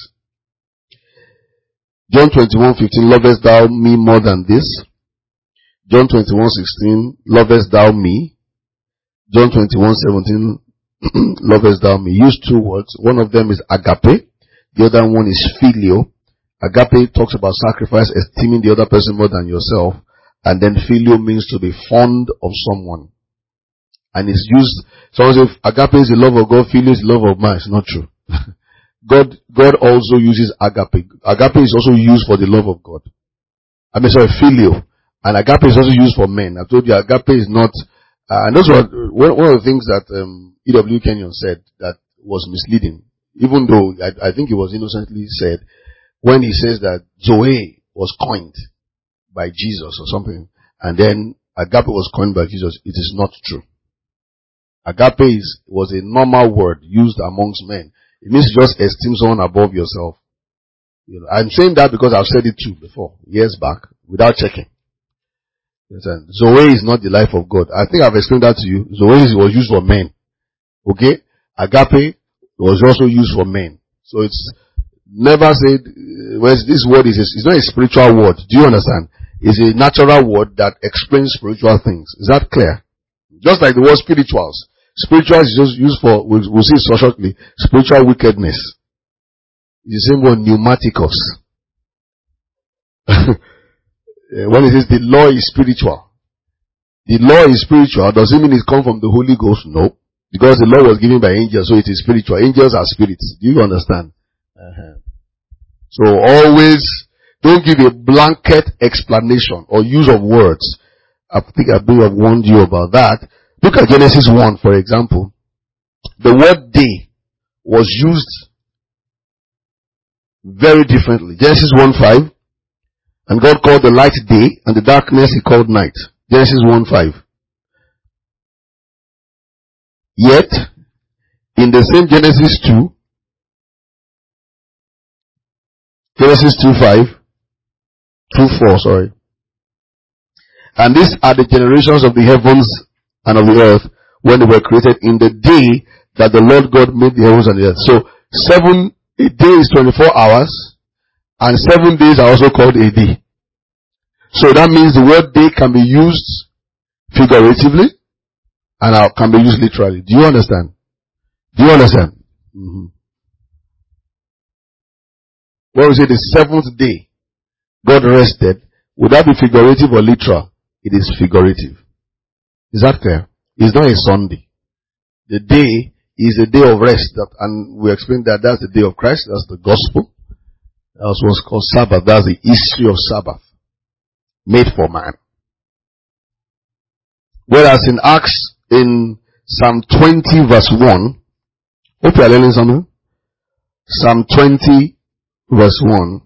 John 21:15, lovest thou me more than this? John 21:16, lovest thou me? John 21:17, lovest thou me? Use 2 words. One of them is agape. The other one is phileo. Agape talks about sacrifice, esteeming the other person more than yourself. And then phileo means to be fond of someone. And it's used, someone says, agape is the love of God, phileo is the love of man. It's not true. God also uses agape. Agape is also used for the love of God. Phileo. And agape is also used for men. I told you agape is not, and those were one of the things that E.W. Kenyon said that was misleading. Even though I think it was innocently said when he says that Zoe was coined by Jesus or something, and then agape was coined by Jesus. It is not true. Agape was a normal word used amongst men. It means just esteem someone above yourself. You know, I'm saying that because I've said it too before, years back, without checking. Zoe is not the life of God. I think I've explained that to you. Zoe was used for men. Okay? Agape was also used for men. So it's never said, this word it's not a spiritual word. Do you understand? It's a natural word that explains spiritual things. Is that clear? Just like the word spirituals. Spiritual is just used for, we'll see so shortly, spiritual wickedness. It's the same word, pneumaticos. When it says the law is spiritual. The law is spiritual. Does it mean it comes from the Holy Ghost? No. Because the law was given by angels, so it is spiritual. Angels are spirits. Do you understand? So always, don't give a blanket explanation or use of words. I think I may have warned you about that. Look at Genesis 1, for example. The word day was used very differently. Genesis 1:5. And God called the light day, and the darkness he called night. Genesis 1:5. Yet, in the same Genesis 2, Genesis 2:4, and these are the generations of the heavens and of the earth when they were created in the day that the Lord God made the heavens and the earth. So a day is 24 hours, and 7 days are also called a day. So that means the word day can be used figuratively and can be used literally. Do you understand? Do you understand? Mm-hmm. When we say the seventh day, God rested, would that be figurative or literal? It is figurative. Is that clear? It's not a Sunday. The day is a day of rest, and we explained that that's the day of Christ. That's the gospel. That's what's called Sabbath. That's the history of Sabbath, made for man. Whereas in Acts, in Psalm 20 verse 1, hope you are learning something. Psalm 20 verse 1.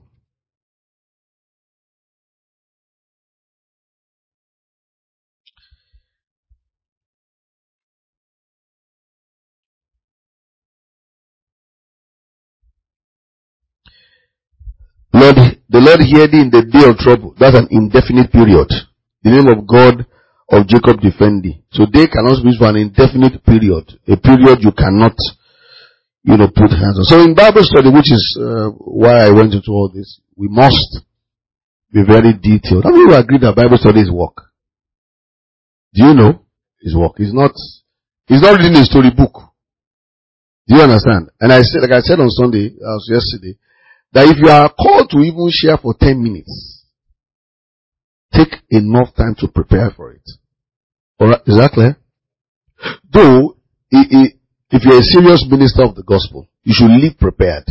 The Lord heard thee in the day of trouble. That's an indefinite period. The name of God of Jacob defend thee. So they cannot be used for an indefinite period. A period you cannot, put hands on. So in Bible study, which is why I went into all this, we must be very detailed. How many will agree that Bible study is work? Do you know? It's work. It's not reading a storybook. Do you understand? And I said, like I said on Sunday, yesterday, that if you are called to even share for 10 minutes, take enough time to prepare for it. Alright, is that clear? Though, if you're a serious minister of the gospel, you should live prepared.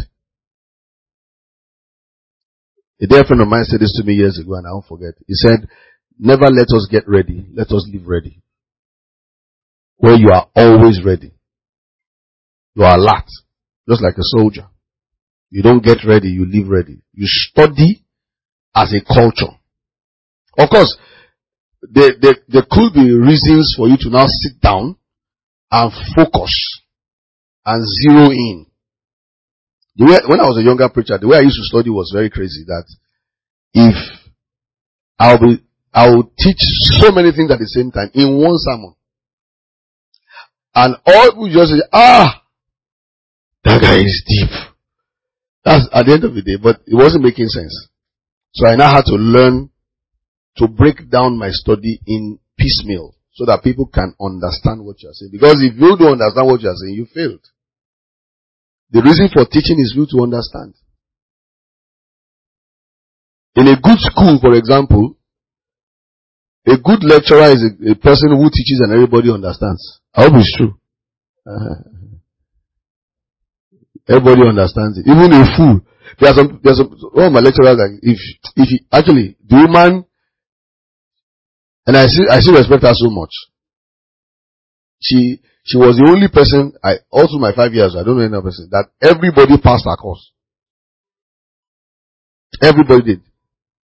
A dear friend of mine said this to me years ago and I won't forget. He said, never let us get ready, let us live ready. Where you are always ready. You are alert, just like a soldier. You don't get ready, you live ready. You study as a culture. Of course, there could be reasons for you to now sit down and focus and zero in. When I was a younger preacher, the way I used to study was very crazy. That if I will teach so many things at the same time in one sermon, and all people just say, that guy is deep. That's at the end of the day, but it wasn't making sense. So I now had to learn to break down my study in piecemeal so that people can understand what you are saying. Because if you don't understand what you are saying, you failed. The reason for teaching is for you to understand. In a good school, for example, a good lecturer is a person who teaches and everybody understands. I hope it's true. Everybody understands it. Even a fool. There's some, one of my lecturers, like, if actually, the woman, and I still respect her so much. She was the only person, all through my 5 years, I don't know any other person, that everybody passed her course. Everybody did.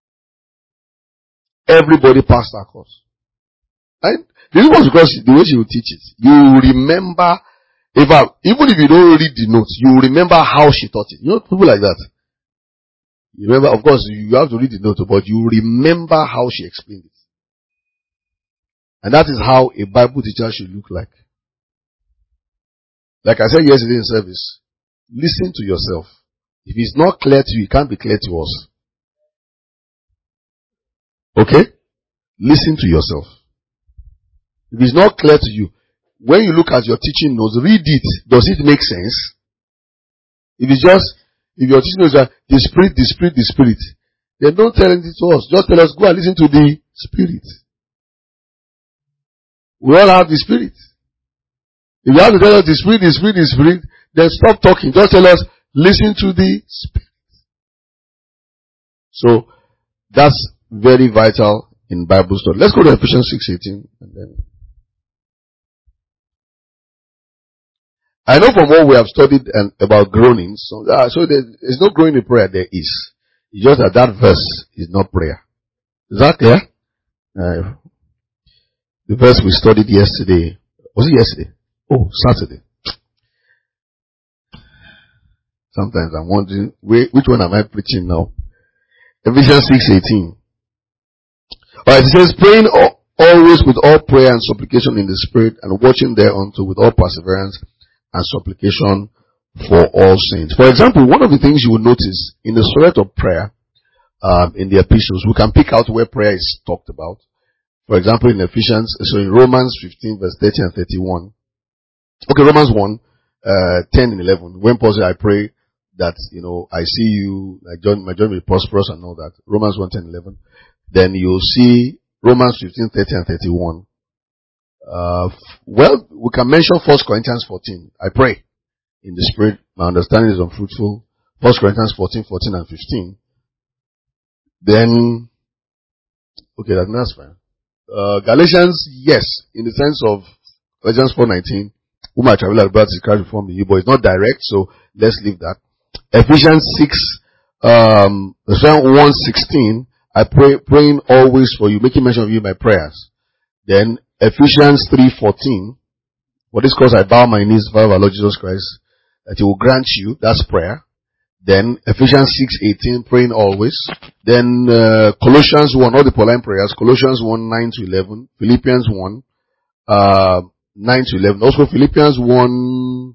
Everybody passed her course. And the reason was because the way she would teach it, you remember, even if you don't read the notes, you remember how she taught it. You know, people like that. You remember, of course, you have to read the notes, but you remember how she explained it. And that is how a Bible teacher should look like. Like I said yesterday in service, listen to yourself. If it's not clear to you, it can't be clear to us. Okay? Listen to yourself. If it's not clear to you, when you look at your teaching notes, read it. Does it make sense? If your teaching notes are the Spirit, then don't tell it to us. Just tell us, go and listen to the Spirit. We all have the Spirit. If you have to tell us the Spirit, then stop talking. Just tell us, listen to the Spirit. So, that's very vital in Bible study. Let's go to Ephesians 6:18. And then I know from what we have studied about groaning, so there's no groaning in prayer. There is. It's just that verse is not prayer. Is that clear? The verse we studied yesterday. Was it yesterday? Oh, Saturday. Sometimes I'm wondering, which one am I preaching now? Ephesians 6:18. Alright, it says, praying always with all prayer and supplication in the Spirit, and watching thereunto with all perseverance and supplication for all saints. For example, one of the things you will notice in the subject of prayer, in the epistles, we can pick out where prayer is talked about. For example, in in Romans 15 verse 30 and 31. Okay, Romans 1, 10 and 11. When Paul said, I pray that, I see you, my journey will be prosperous and all that. Romans 1, 10, 11. Then you'll see Romans 15, 30 and 31. We can mention 1 Corinthians 14. I pray in the spirit, my understanding is unfruitful. 1 Corinthians 14, 14 and 15. Then, okay, that's fine. Galatians, yes, in the sense of Galatians 4:19, whom I travel about is Christ before me, but it's not direct, so let's leave that. Ephesians 1:16, I praying always for you, making mention of you in my prayers. Then Ephesians 3:14, for this cause I bow my knees before our Lord Jesus Christ, that he will grant you, that's prayer. Then Ephesians 6:18, praying always. Then Colossians 1, all the Pauline prayers, Colossians 1, 9 to 11, Philippians 1, 9 to 11, also Philippians 1,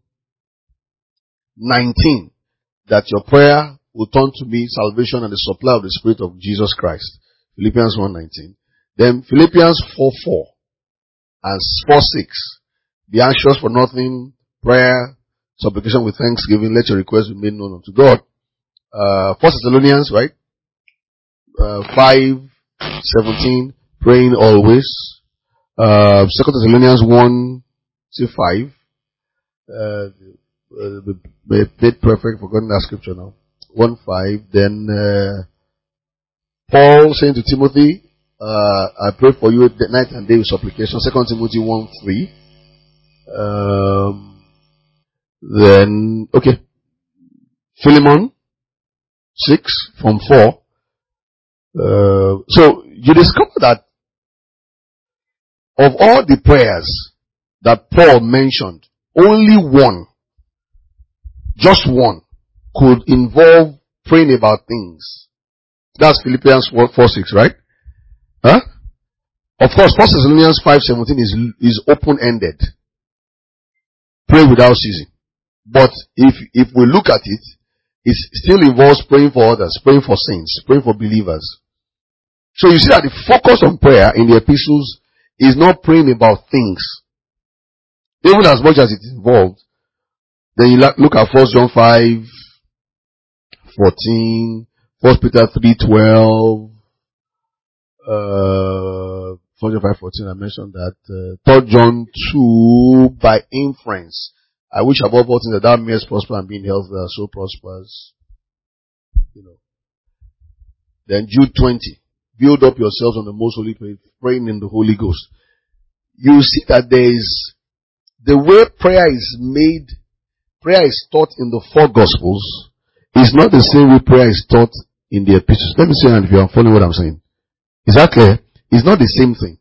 19, that your prayer will turn to me salvation and the supply of the Spirit of Jesus Christ. Philippians 1, 19. Then Philippians 4:4 and 4:6, be anxious for nothing, prayer, supplication with thanksgiving, let your requests be made known unto God. 1 Thessalonians, right? 5:17, praying always. 2 Thessalonians 1, 5. Made perfect, forgotten that scripture now. 1:5. Then, Paul saying to Timothy, I pray for you night and day with supplication. 2 Timothy 1:3. Then, okay. Philemon 6 from 4. So you discover that of all the prayers that Paul mentioned, only one, just one, could involve praying about things. That's Philippians 4:6, right? Huh? Of course, 1 Thessalonians 5:17 is open-ended. Pray without ceasing. But if we look at it, it still involves praying for others, praying for saints, praying for believers. So you see that the focus on prayer in the epistles is not praying about things. Even as much as it involved. Then you look at 1 John 5:14, 1 Peter 3:12, 1 John 5:14, I mentioned that, 3 John 2, by inference. I wish above all things that thou mayest prosper and be in health, that so prospers. Then Jude 20, build up yourselves on the most holy faith, praying in the Holy Ghost. You see that there is, the way prayer is taught in the 4 Gospels is not the same way prayer is taught in the epistles. Let me see if you are following what I'm saying. Is that clear? It's not the same thing.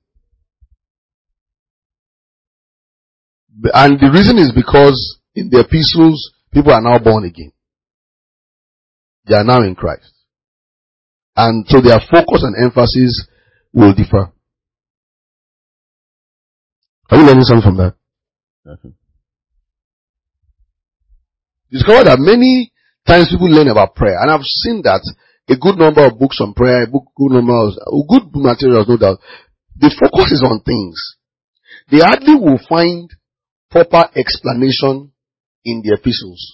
And the reason is because in the epistles, people are now born again. They are now in Christ. And so their focus and emphasis will differ. Are you learning something from that? Discover that many times people learn about prayer. And I've seen that a good number of books on prayer, good materials, no doubt. The focus is on things. They hardly will find proper explanation in the epistles.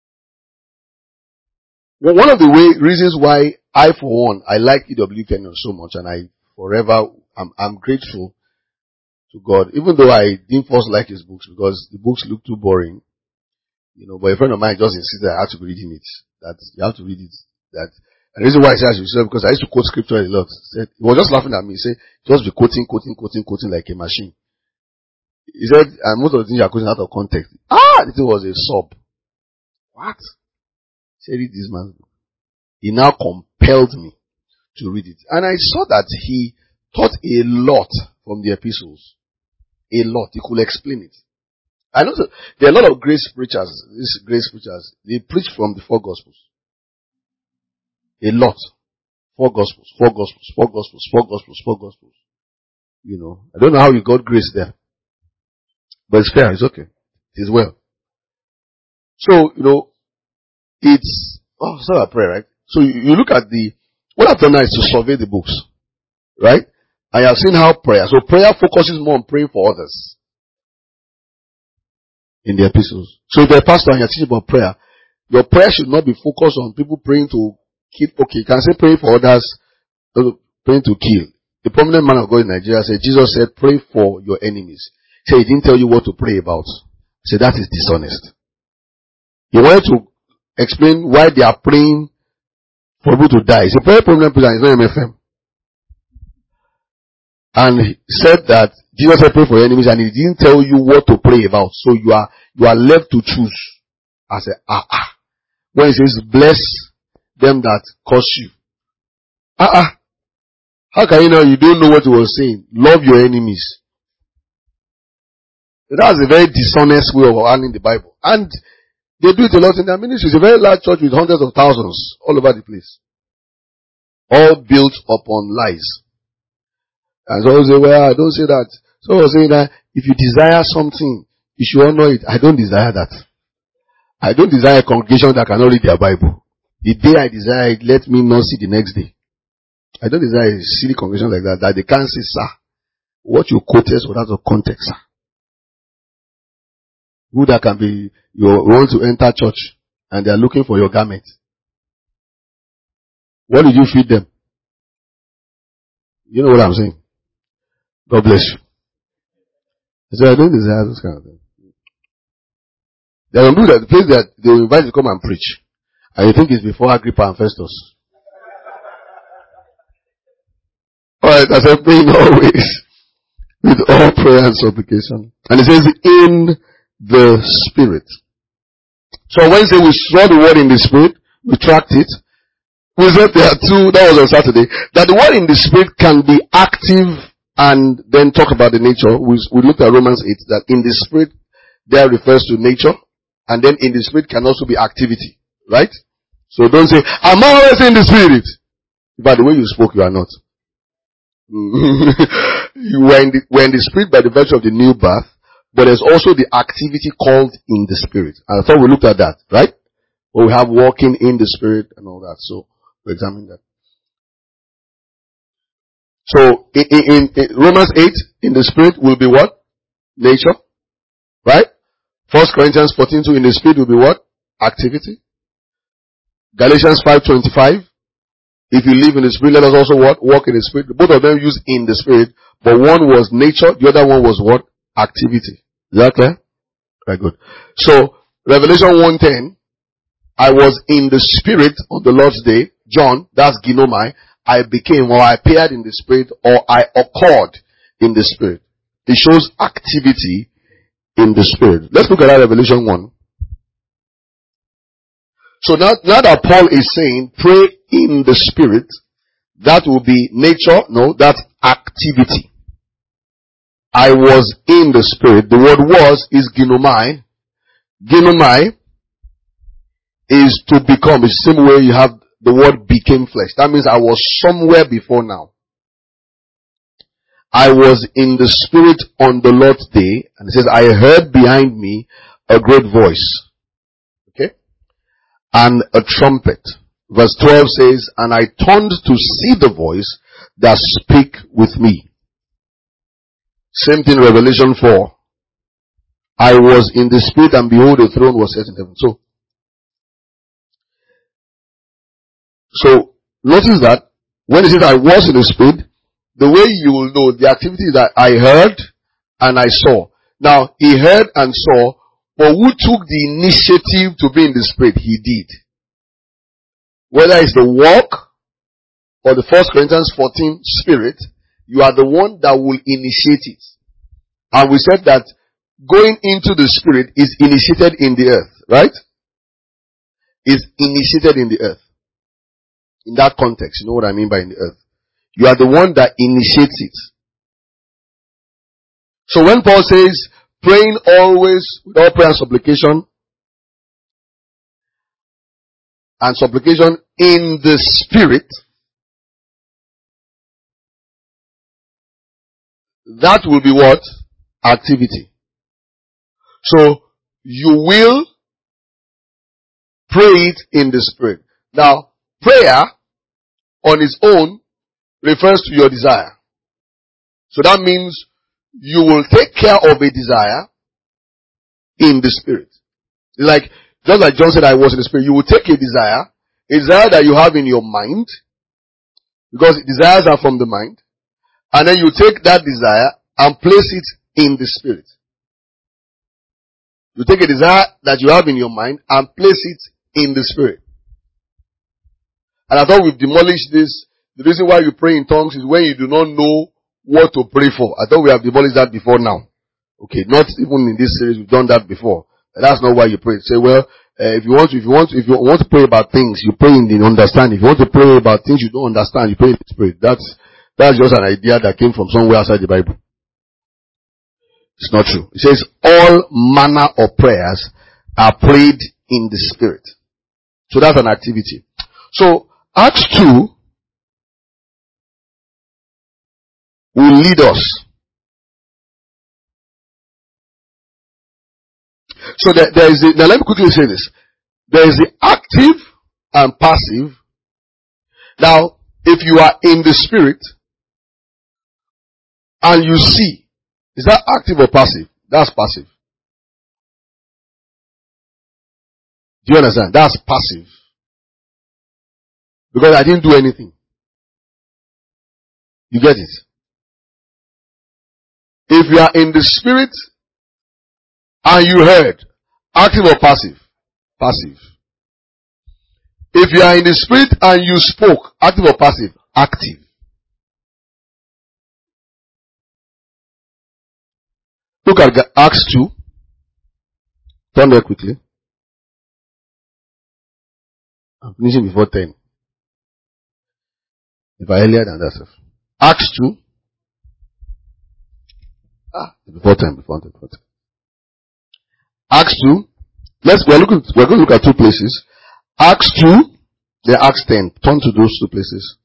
Well, one of the reasons why I like E.W. Kenyon so much, and I'm grateful to God, even though I didn't first like his books because the books look too boring, but a friend of mine just insisted I had to be reading it, that you have to read it, and the reason why I said I should say, because I used to quote scripture a lot. He was just laughing at me. He said, just be quoting like a machine. He said, and most of the things you are quoting out of context. It was a sub. What? He said, read this man's book. He now compelled me to read it. And I saw that he taught a lot from the epistles. A lot. He could explain it. I know that there are a lot of grace preachers, they preach from the 4 Gospels. A lot. 4 Gospels. I don't know how you got grace there. But it's fair, it's okay. It is well. So, it's, it's not a prayer, right? So you look at what I've done now is to survey the books, right? I have seen how so prayer focuses more on praying for others in the epistles. So if you're a pastor and you're teaching about prayer, your prayer should not be focused on people praying to kill. Okay, you can say praying for others, praying to kill. The prominent man of God in Nigeria said, Jesus said, pray for your enemies. He said, he didn't tell you what to pray about. He said, that is dishonest. He wanted to explain why they are praying for people to die. It's a very prominent person, it's not MFM. And he said that Jesus said pray for your enemies and he didn't tell you what to pray about. So you are left to choose. I said, when he says bless them that curse you. How can you know you don't know what he was saying? Love your enemies. That's a very dishonest way of handling the Bible. And they do it a lot in their ministry. It's a very large church with hundreds of thousands all over the place. All built upon lies. And so say, well, don't say that. So I was saying that if you desire something, you should honor it. I don't desire that. I don't desire a congregation that cannot read their Bible. The day I desire it, let me not see the next day. I don't desire a silly congregation like that they can't say, sir, what you quoted was out of context, sir. Who that can be, you want to enter church and they are looking for your garment. What did you feed them? You know what I'm saying? God bless you. So I don't desire this kind of thing. They don't do that. The place that they will invite you to come and preach. And you think it's before Agrippa and Festus. Alright, I said praying always with all prayer and supplication. And it says in the Spirit. So when we say we saw the word in the Spirit, we tracked it. We said there are two, that was on Saturday, that the word in the Spirit can be active and then talk about the nature. We looked at Romans 8, that in the Spirit there refers to nature, and then in the Spirit can also be activity. Right? So don't say, I'm always in the Spirit. By the way you spoke, you are not. We're in the Spirit by the virtue of the new birth, but there's also the activity called in the Spirit. And I thought we looked at that, right? Where we have walking in the Spirit and all that. So we examine that. So in Romans 8, in the Spirit will be what? Nature. Right? 1 Corinthians 14:2 in the Spirit will be what? Activity. Galatians 5:25. If you live in the Spirit, let us also what? Walk in the Spirit. Both of them use in the Spirit, but one was nature, the other one was what? Activity. Is that clear? Very good. So, Revelation 1:10, I was in the Spirit on the Lord's day. John, that's ginomai. I became, or I appeared in the Spirit, or I occurred in the Spirit. It shows activity in the Spirit. Let's look at that Revelation 1. So now that Paul is saying, pray in the Spirit, that will be nature. No, that's activity. I was in the Spirit. The word was is ginomai. Ginomai is to become. It's the same way you have the word became flesh. That means I was somewhere before now. I was in the Spirit on the Lord's day. And it says, I heard behind me a great voice. Okay? And a trumpet. Verse 12 says, and I turned to see the voice that speak with me. Same thing, Revelation 4. I was in the Spirit and behold the throne was set in heaven. So notice that when it says I was in the Spirit, the way you will know the activity that I heard and I saw. Now, he heard and saw, but who took the initiative to be in the Spirit? He did. Whether it's the walk or the 1 Corinthians 14 Spirit, you are the one that will initiate it. And we said that going into the Spirit is initiated in the earth, right? Is initiated in the earth. In that context, you know what I mean by in the earth. You are the one that initiates it. So when Paul says, praying always with all prayer and supplication in the Spirit, that will be what? Activity. So you will pray it in the Spirit. Now, prayer on its own refers to your desire. So that means you will take care of a desire in the Spirit. It's like, just like John said, I was in the Spirit. You will take a desire that you have in your mind, because desires are from the mind, and then you take that desire and place it in the Spirit. You take a desire that you have in your mind and place it in the Spirit. And I thought we've demolished this. The reason why you pray in tongues is when you do not know what to pray for. I thought we have demolished that before now. Okay, not even in this series, we've done that before. That's not why you pray. Say, well, if you want to pray about things, you pray in the understanding. If you want to pray about things you don't understand, you pray in the Spirit. That's just an idea that came from somewhere outside the Bible. It's not true. It says all manner of prayers are prayed in the Spirit. So that's an activity. So Acts 2 will lead us. So there is now let me quickly say this. There is the active and passive. Now, if you are in the Spirit and you see, is that active or passive? That's passive. Do you understand? That's passive. Because I didn't do anything. You get it? If you are in the Spirit and you heard, active or passive? Passive. If you are in the Spirit and you spoke, active or passive? Active. Look at Acts 2. Turn there quickly. I'm finishing before 10. If I earlier than that. Acts 2. Before 10. Acts 2. We're going to look at two places. Acts 2, then Acts 10. Turn to those two places.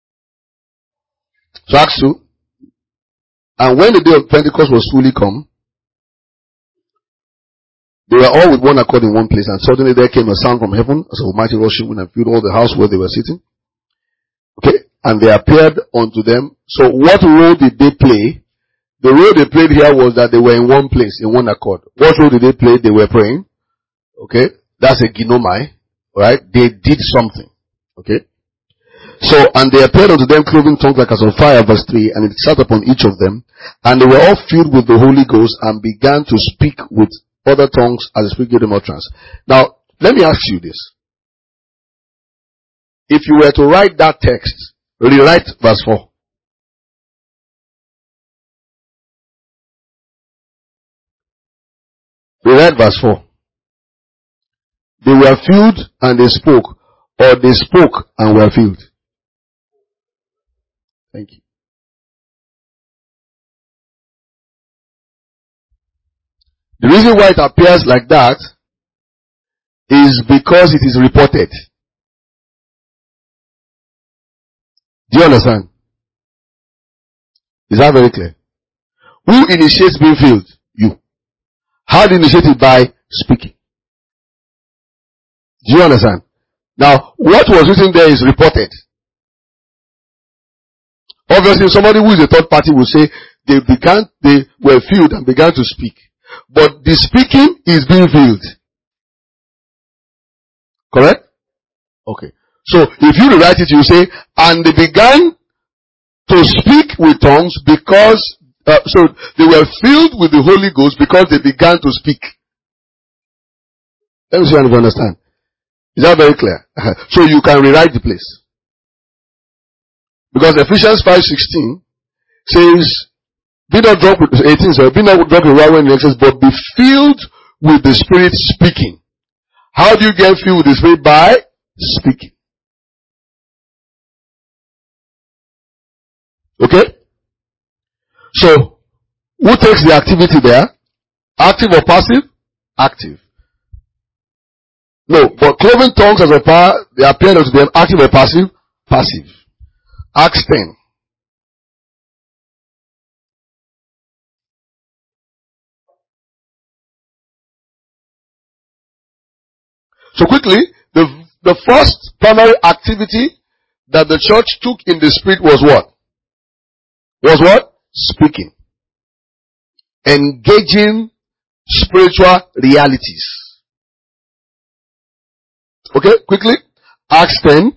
So Acts 2. And when the day of Pentecost was fully come, they were all with one accord in one place, and suddenly there came a sound from heaven as of a mighty rushing wind and filled all the house where they were sitting. Okay? And they appeared unto them. So what role did they play? The role they played here was that they were in one place, in one accord. What role did they play? They were praying. Okay? That's a ginomai. Alright? They did something. Okay? So, and they appeared unto them cloven tongues like as of fire, verse 3, and it sat upon each of them, and they were all filled with the Holy Ghost and began to speak with other tongues as the Spirit gave them utterance. Now, let me ask you this. If you were to write that text, rewrite verse 4. Rewrite verse 4. They were filled and they spoke, or they spoke and were filled. Thank you. The reason why it appears like that is because it is reported. Do you understand? Is that very clear? Who initiates being filled? You. How do you initiate it? By speaking. Do you understand? Now, what was written there is reported. Obviously, somebody who is a third party will say they were filled and began to speak. But the speaking is being filled. Correct? Okay. So, if you rewrite it, you say, and they began to speak with tongues because, so they were filled with the Holy Ghost because they began to speak. Let me see if you understand. Is that very clear? So you can rewrite the place. Because Ephesians 5:16 says, be not drunk with 18, so be not drunk with wine when you excess, but be filled with the Spirit speaking. How do you get filled with the Spirit? By speaking. Okay? So, who takes the activity there? Active or passive? Active. No, but cloven tongues as a power, they appear unto them, active or passive? Passive. Acts 10. So quickly, the first primary activity that the church took in the Spirit was what? Was what? Speaking. Engaging spiritual realities. Okay, quickly. Acts 10.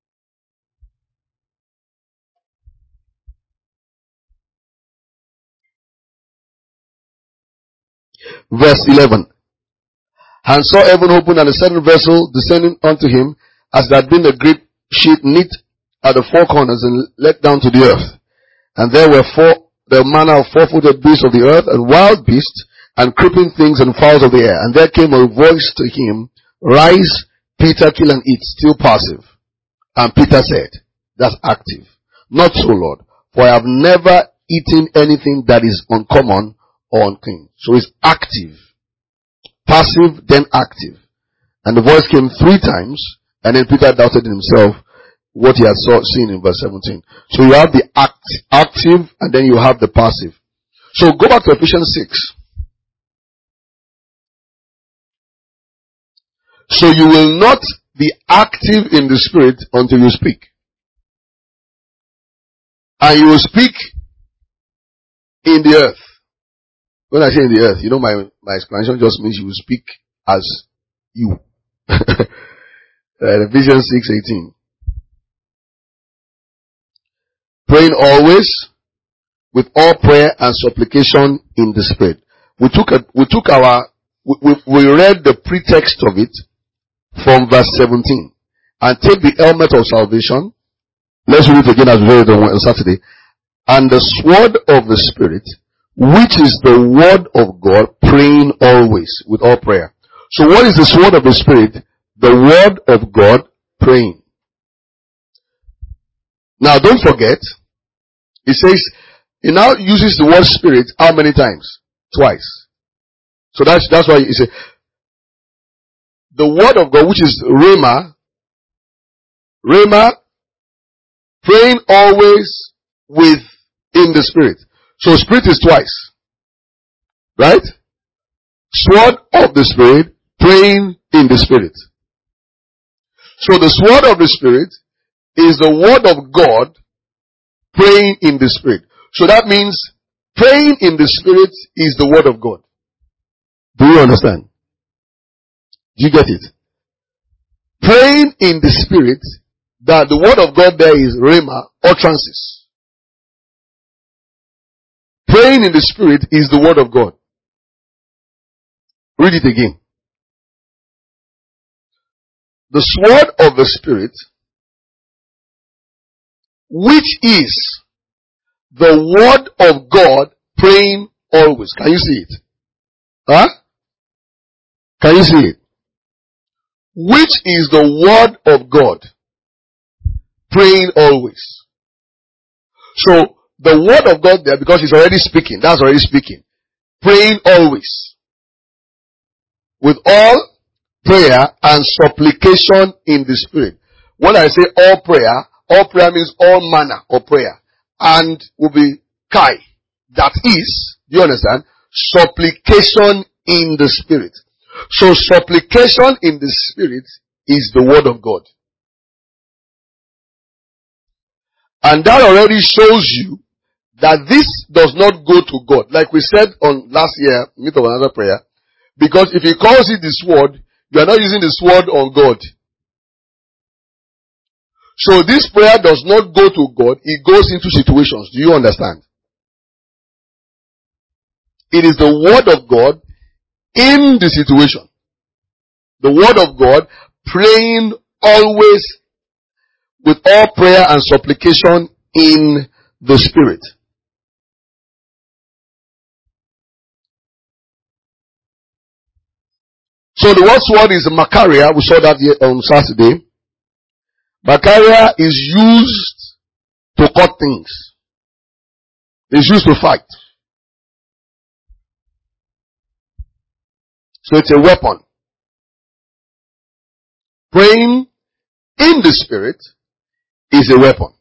Verse 11. And saw heaven open and a certain vessel descending unto him, as there had been a great sheet knit at the four corners and let down to the earth. And there were the manner of four-footed beasts of the earth, and wild beasts, and creeping things, and fowls of the air. And there came a voice to him, Rise, Peter, kill and eat. Still passive. And Peter said, that's active. Not so, Lord, for I have never eaten anything that is uncommon or unclean. So it's active. Passive, then active. And the voice came 3 times, and then Peter doubted in himself what he had seen in verse 17. So you have the active, and then you have the passive. So go back to Ephesians 6. So you will not be active in the Spirit until you speak. And you will speak in the earth. When I say in the earth, you know my explanation just means you will speak as you. Ephesians 6:18. Praying always with all prayer and supplication in the Spirit. We read the pretext of it from verse 17. And take the helmet of salvation. Let's read it again as we read it on Saturday. And the sword of the Spirit, which is the word of God, praying always with all prayer. So what is the sword of the Spirit? The word of God, praying. Now don't forget, it says, it now uses the word Spirit how many times? Twice. So that's why you say, the word of God, which is Rhema, praying always in the Spirit. So Spirit is twice. Right? Sword of the Spirit, praying in the Spirit. So the sword of the Spirit is the word of God, praying in the Spirit. So that means praying in the Spirit is the word of God. Do you understand? Do you get it? Praying in the Spirit, that the word of God there is rhema, utterances. Praying in the Spirit is the word of God. Read it again. The sword of the Spirit, which is the word of God, praying always. Can you see it? Huh? Can you see it? Which is the word of God, praying always. So, the word of God there, because it's already speaking, that's already speaking. Praying always. With all prayer and supplication in the Spirit. When I say all prayer means all manner of prayer. And will be kai. That is, do you understand? Supplication in the Spirit. So supplication in the Spirit is the word of God. And that already shows you that this does not go to God. Like we said on last year, meet of another prayer. Because if he calls it the sword, you are not using the sword on God. So this prayer does not go to God, it goes into situations. Do you understand? It is the word of God in the situation. The word of God praying always with all prayer and supplication in the Spirit. So the word sword is Makaria. We saw that on Saturday. Makaria is used to cut things. It's used to fight. So it's a weapon. Praying in the Spirit is a weapon.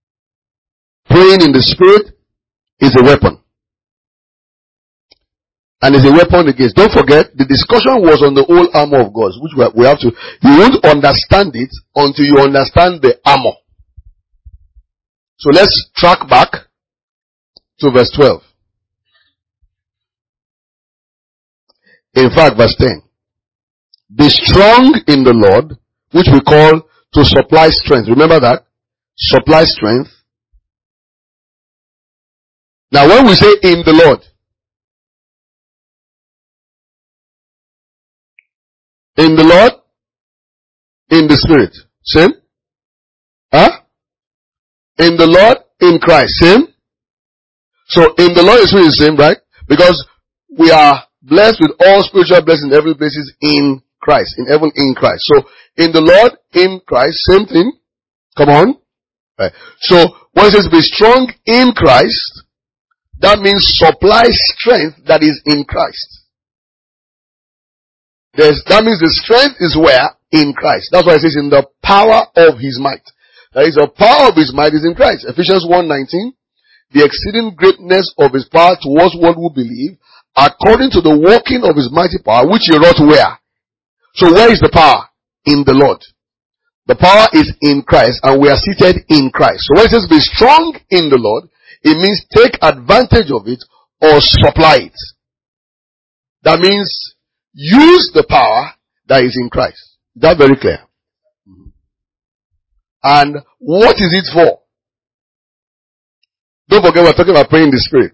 Praying in the Spirit is a weapon. and is a weapon against. Don't forget, the discussion was on the whole armor of God, which we have to, you won't understand it until you understand the armor. So let's track back to verse 12. In fact, verse 10. Be strong in the Lord, which we call to supply strength. Remember that? Supply strength. Now when we say in the Lord, in the Lord, in the Spirit. Same? Huh? In the Lord, in Christ. Same? So in the Lord is the same, right? Because we are blessed with all spiritual blessings in every places in Christ. In heaven, in Christ. So in the Lord, in Christ, same thing. Come on. Right. So when it says be strong in Christ, that means supply strength that is in Christ. That means the strength is where? In Christ. That's why it says in the power of his might. That is, the power of his might is in Christ. Ephesians 1:19. The exceeding greatness of his power towards what we believe, according to the working of his mighty power, which he wrought where? So where is the power? In the Lord. The power is in Christ, and we are seated in Christ. So when it says be strong in the Lord, it means take advantage of it or supply it. That means use the power that is in Christ. Is that very clear? And what is it for? Don't forget we're talking about praying in the Spirit.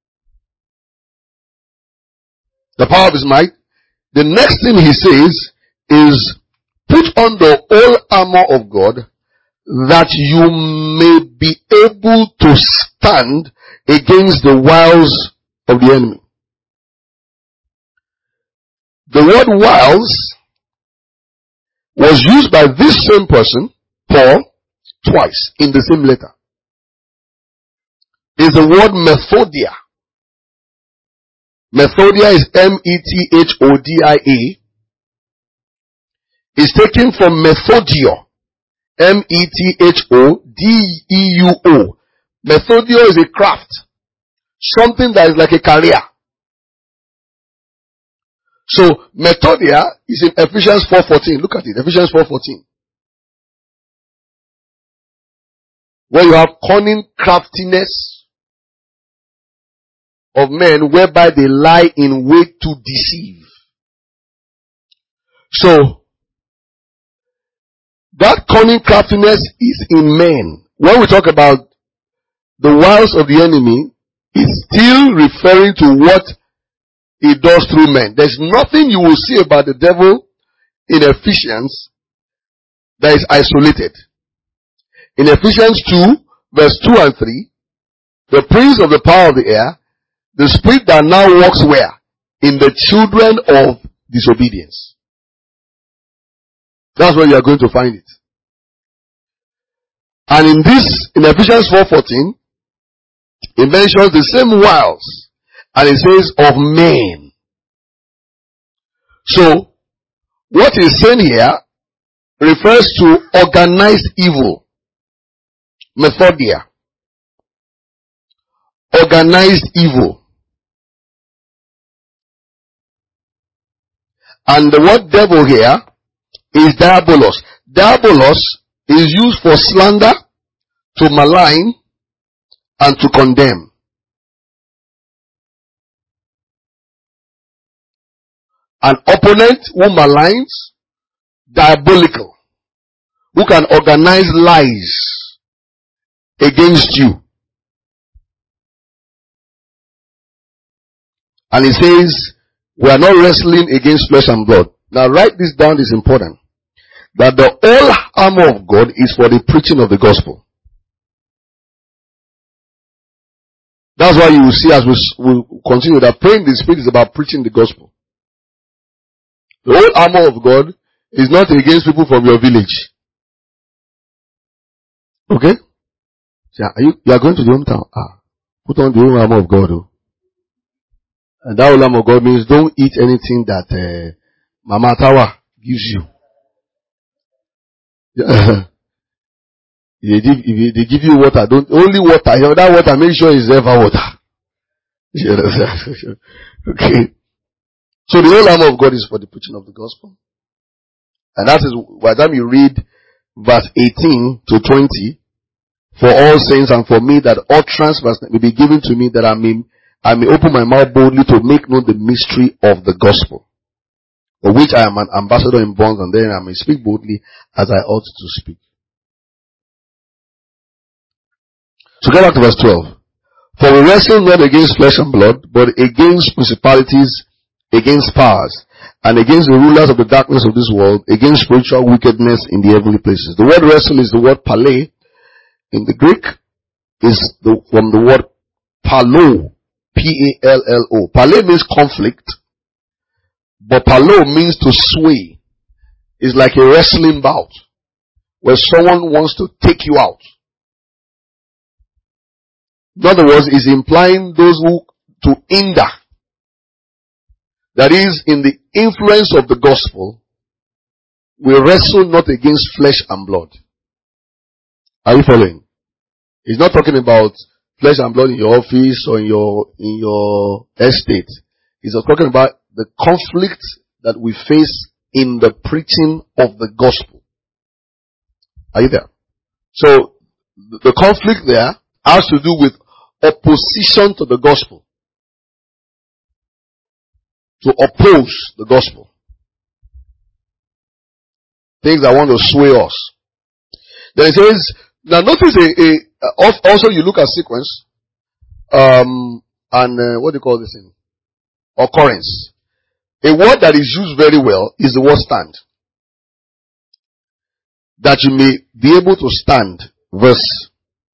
The power of his might. The next thing he says is put on the whole armor of God that you may be able to stand against the wiles of the enemy. The word wiles was used by this same person, Paul, twice in the same letter. Is the word methodia. Methodia is M-E-T-H-O-D-I-A. Is taken from methodio. M-E-T-H-O-D-E-U-O. Methodio is a craft. Something that is like a career. So, methodia is in Ephesians 4:14. Look at it. Ephesians 4:14. Where you have cunning craftiness of men whereby they lie in wait to deceive. So, that cunning craftiness is in men. When we talk about the wiles of the enemy, it's still referring to what he does through men. There's nothing you will see about the devil in Ephesians that is isolated. In Ephesians 2, verse 2 and 3, the prince of the power of the air, the spirit that now walks where? In the children of disobedience. That's where you are going to find it. And in Ephesians 4:14, it mentions the same wiles. And it says of men. So, what is saying here refers to organized evil. Methodia. Organized evil. And the word devil here is diabolos. Diabolos is used for slander, to malign, and to condemn. An opponent who maligns, diabolical, who can organize lies against you. And it says, we are not wrestling against flesh and blood. Now write this down, is important. That the whole armor of God is for the preaching of the gospel. That's why you will see as we continue that praying in the Spirit is about preaching the gospel. The whole armor of God is not against people from your village. Okay? So you are going to the hometown. Put on the whole armor of God. And that whole armor of God means don't eat anything that Mama Tawa gives you. If they give you water, don't only water. That water, make sure it's ever water. Okay. So the whole armor of God is for the preaching of the gospel. And that is, by the time you read verse 18 to 20, for all saints and for me that utterance may be given to me, that I may open my mouth boldly to make known the mystery of the gospel, for which I am an ambassador in bonds, and then I may speak boldly as I ought to speak. So get back to verse 12. For we wrestle not against flesh and blood, but against principalities, against powers, and against the rulers of the darkness of this world, against spiritual wickedness in the heavenly places. The word wrestle is the word pale. In the Greek is from the word palo, P-A-L-L-O. Pale means conflict, but palo means to sway. It's like a wrestling bout, where someone wants to take you out. In other words, it's implying those who to hinder. That is, in the influence of the gospel, we wrestle not against flesh and blood. Are you following? He's not talking about flesh and blood in your office or in your estate. He's talking about the conflict that we face in the preaching of the gospel. Are you there? So, the conflict there has to do with opposition to the gospel. To oppose the gospel. Things that want to sway us. Then it says, now notice also you look at sequence, what do you call this thing? Occurrence. A word that is used very well is the word stand. That you may be able to stand. Verse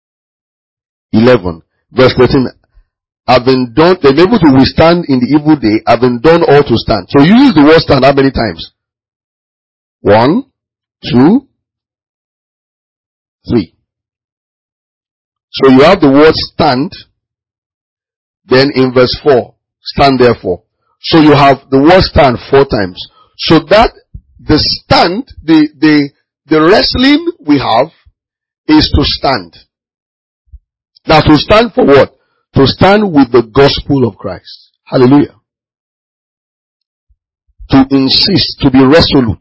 11. Verse 13. Having done, they're able to withstand in the evil day, having done all to stand. So you use the word stand how many times? 1, 2, 3. So you have the word stand, then in verse 4, stand therefore. So you have the word stand 4 times. So that the stand, the wrestling we have is to stand. Now to stand for what? To stand with the gospel of Christ. Hallelujah. To insist, to be resolute.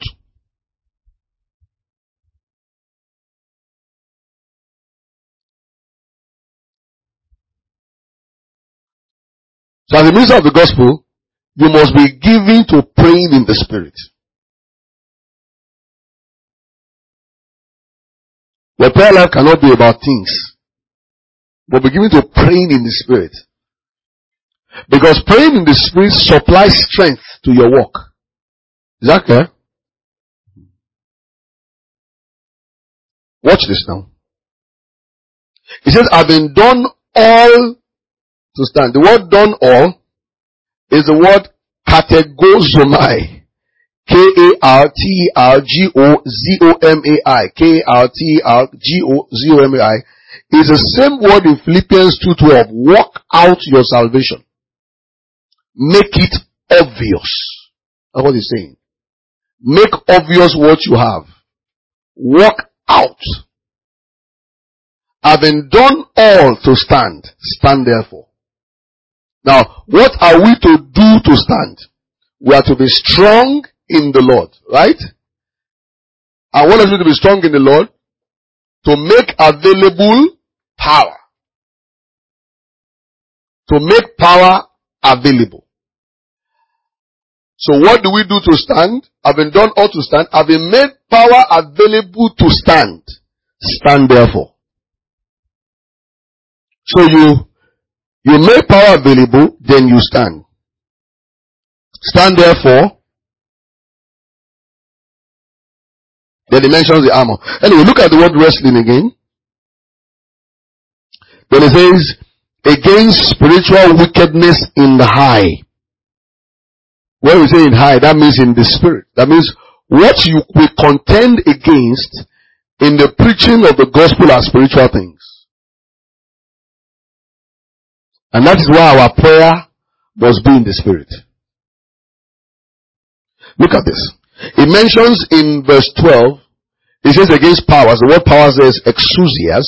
So as a minister of the gospel, you must be given to praying in the spirit. Your prayer life cannot be about things, but be given to praying in the spirit. Because praying in the spirit supplies strength to your work. Is that clear? Watch this now. It says, having done all to stand. The word done all is the word katergozomai. K-A-R-T-R-G-O-Z-O-M-A-I. K-A-R-T-R-G-O-Z-O-M-A-I is the same word in Philippians 2:12. Work out your salvation. Make it obvious. That's what he's saying. Make obvious what you have. Work out. Having done all to stand, stand therefore. Now, what are we to do to stand? We are to be strong in the Lord, right? And what does it mean to be strong in the Lord? To make available power. To make power available. So what do we do to stand? Having done all to stand, having made power available to stand, stand therefore. So you make power available, then you stand. Stand therefore. Then he mentions the armor. Anyway, look at the word wrestling again. Then it says, against spiritual wickedness in the high. When we say in high, that means in the spirit. That means what you will contend against in the preaching of the gospel are spiritual things. And that is why our prayer must be in the spirit. Look at this. It mentions in verse 12, it says against powers. The word powers says exousias.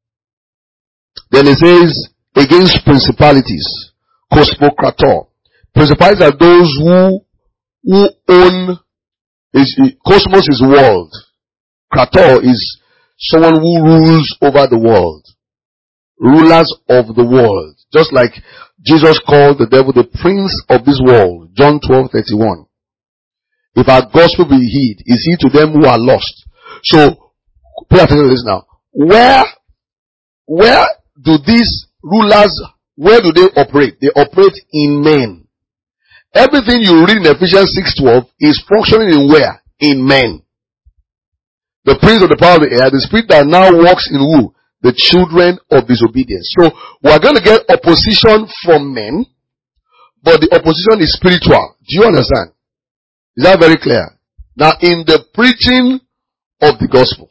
Then it says against principalities, cosmokrator. Principalities are those who own, cosmos is world. Krator is someone who rules over the world. Rulers of the world. Just like Jesus called the devil the prince of this world. John 12:31. If our gospel be hid, is he to them who are lost. So, pay attention to this now. Where do these rulers, where do they operate? They operate in men. Everything you read in Ephesians 6:12 is functioning in where? In men. The prince of the power of the air, the spirit that now walks in who? The children of disobedience. So, we are going to get opposition from men, but the opposition is spiritual. Do you understand? Is that very clear? Now, in the preaching of the gospel,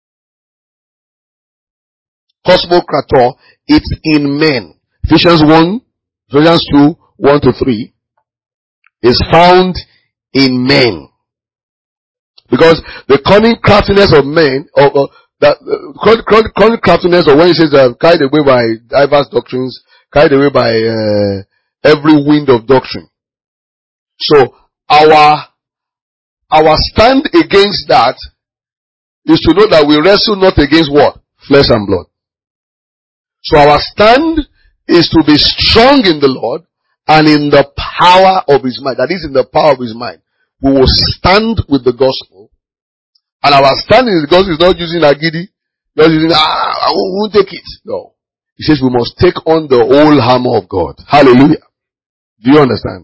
Cosmocrator, it's in men. Ephesians 1, Ephesians 2, 1-3 is found in men. Because the cunning craftiness of men, cunning craftiness, or when he says carried away by diverse doctrines, carried away by every wind of doctrine. So our stand against that is to know that we wrestle not against what? Flesh and blood. So our stand is to be strong in the Lord and in the power of his might. That is, in the power of his might. We will stand with the gospel. And our stand in the gospel is not using agidi, not using, I won't take it. No. He says we must take on the whole armor of God. Hallelujah. Do you understand?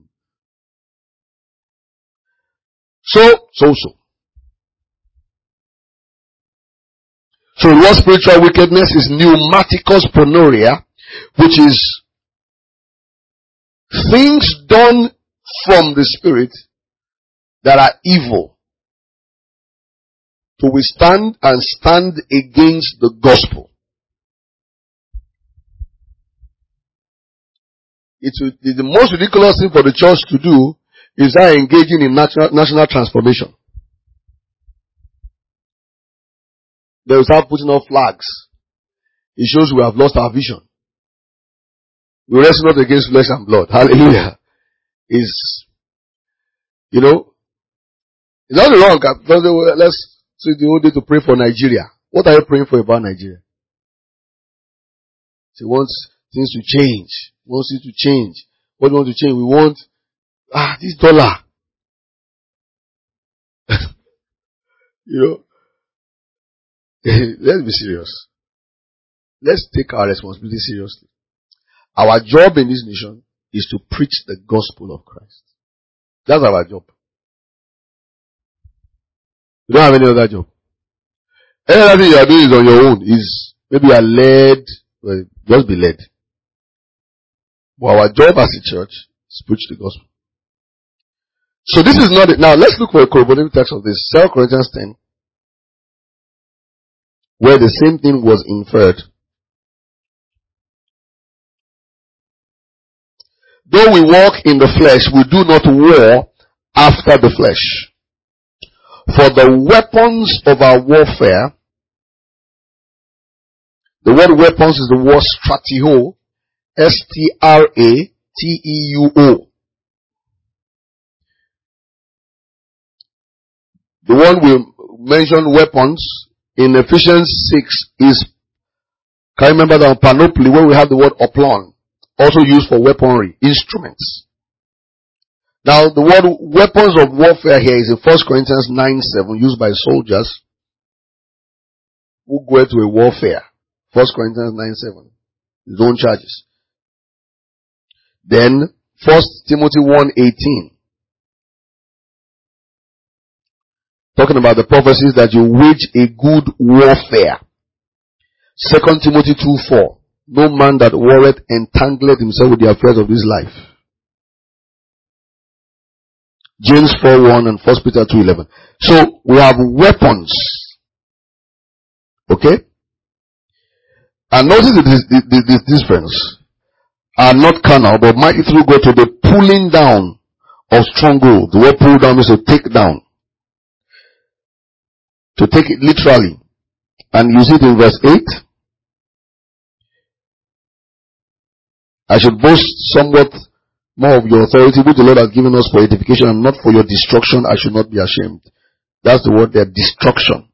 So what spiritual wickedness is pneumaticos pronoria, which is things done from the spirit that are evil to withstand and stand against the gospel. The most ridiculous thing for the church to do is that engaging in national transformation. They will start putting up flags. It shows we have lost our vision. We wrestle not against flesh and blood. Hallelujah. It's not wrong. Let's say the whole day to pray for Nigeria. What are you praying for about Nigeria? He wants things to change. He wants it to change. What do we want to change? We want, this dollar. Let's be serious. Let's take our responsibility seriously. Our job in this nation is to preach the gospel of Christ. That's our job. You don't have any other job. Any other thing you are doing is on your own. Maybe you are led. Well, just be led. But our job as a church is preach the gospel. So this is not it. Now let's look for a corroborating text of this. 2 Corinthians 10. Where the same thing was inferred. Though we walk in the flesh, we do not war after the flesh. For the weapons of our warfare, the word weapons is the word strateo, S-T-R-A-T-E-U-O. The one we mentioned weapons in Ephesians 6 is, can you remember that panoply where we have the word oplon, also used for weaponry, instruments. Now the word weapons of warfare here is in 1 Corinthians 9:7, used by soldiers who go into a warfare. 1 Corinthians 9:7, his own charges. Then 1 Timothy 1:18, talking about the prophecies that you wage a good warfare. 2 Timothy 2:4, no man that warreth entangled himself with the affairs of this life. James 4:1 and 1 Peter 2:11. So we have weapons. Okay? And notice this difference. Are not carnal, but mighty through God to the pulling down of strongholds. The word pull down means to take down. To take it literally. And you see it in verse 8. I should boast somewhat more of your authority which the Lord has given us for edification and not for your destruction, I should not be ashamed. That's the word there, destruction.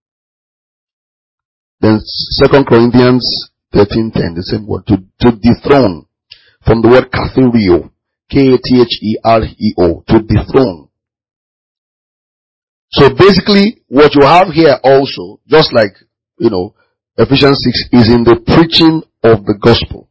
Then 2 Corinthians 13:10, the same word, to dethrone, from the word kathereo, K-A-T-H-E-R-E-O, to dethrone. So basically, what you have here also, just like, Ephesians 6, is in the preaching of the gospel.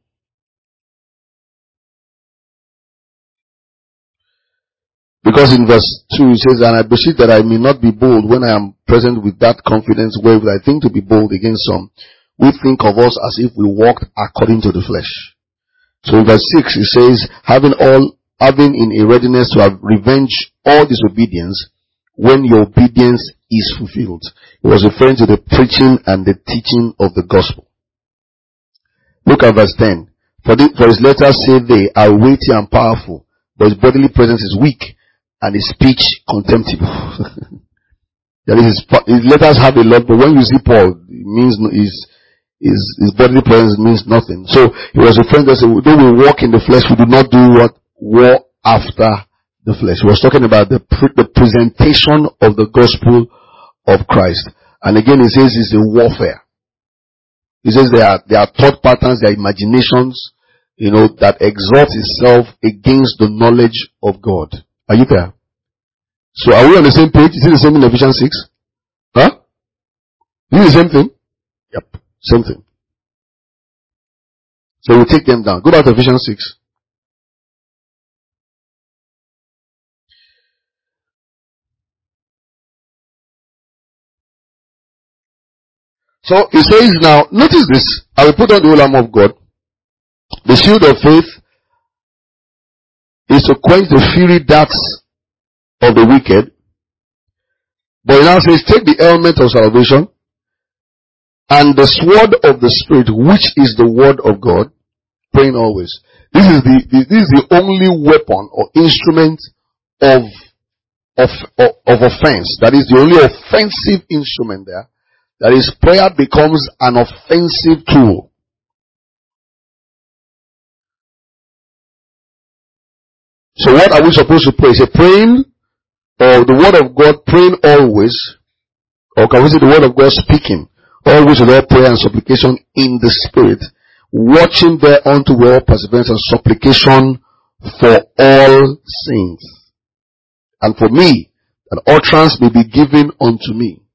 Because in verse 2 it says, and I beseech that I may not be bold when I am present with that confidence wherewith I think to be bold against some. We think of us as if we walked according to the flesh. So in verse 6 it says, having in a readiness to have revenged all disobedience when your obedience is fulfilled. It was referring to the preaching and the teaching of the gospel. Look at verse 10. For his letters say they are weighty and powerful, but his bodily presence is weak, and his speech contemptible. His letters have a lot, but when you see Paul, it means his bodily presence means nothing. So he was referring to us, though we walk in the flesh, we do not do what war after the flesh. He was talking about the presentation of the gospel of Christ. And again he says it's a warfare. He says there are thought patterns, there are imaginations, that exalt itself against the knowledge of God. Are you there? So are we on the same page? Is it the same in Ephesians 6? Huh? Is it the same thing? Yep. Same thing. So we take them down. Go back to Ephesians 6. So it says now, notice this. I will put on the whole armor of God. The shield of faith is to quench the fiery darts of the wicked. But it now says, take the helmet of salvation and the sword of the Spirit, which is the word of God, praying always. This is the only weapon or instrument of offense. That is the only offensive instrument there. That is, prayer becomes an offensive tool. So what are we supposed to pray? Is it praying, or the word of God praying always, or can we say the word of God speaking always with all prayer and supplication in the Spirit, watching thereunto with all perseverance and supplication for all saints, and for me, that utterance may be given unto me.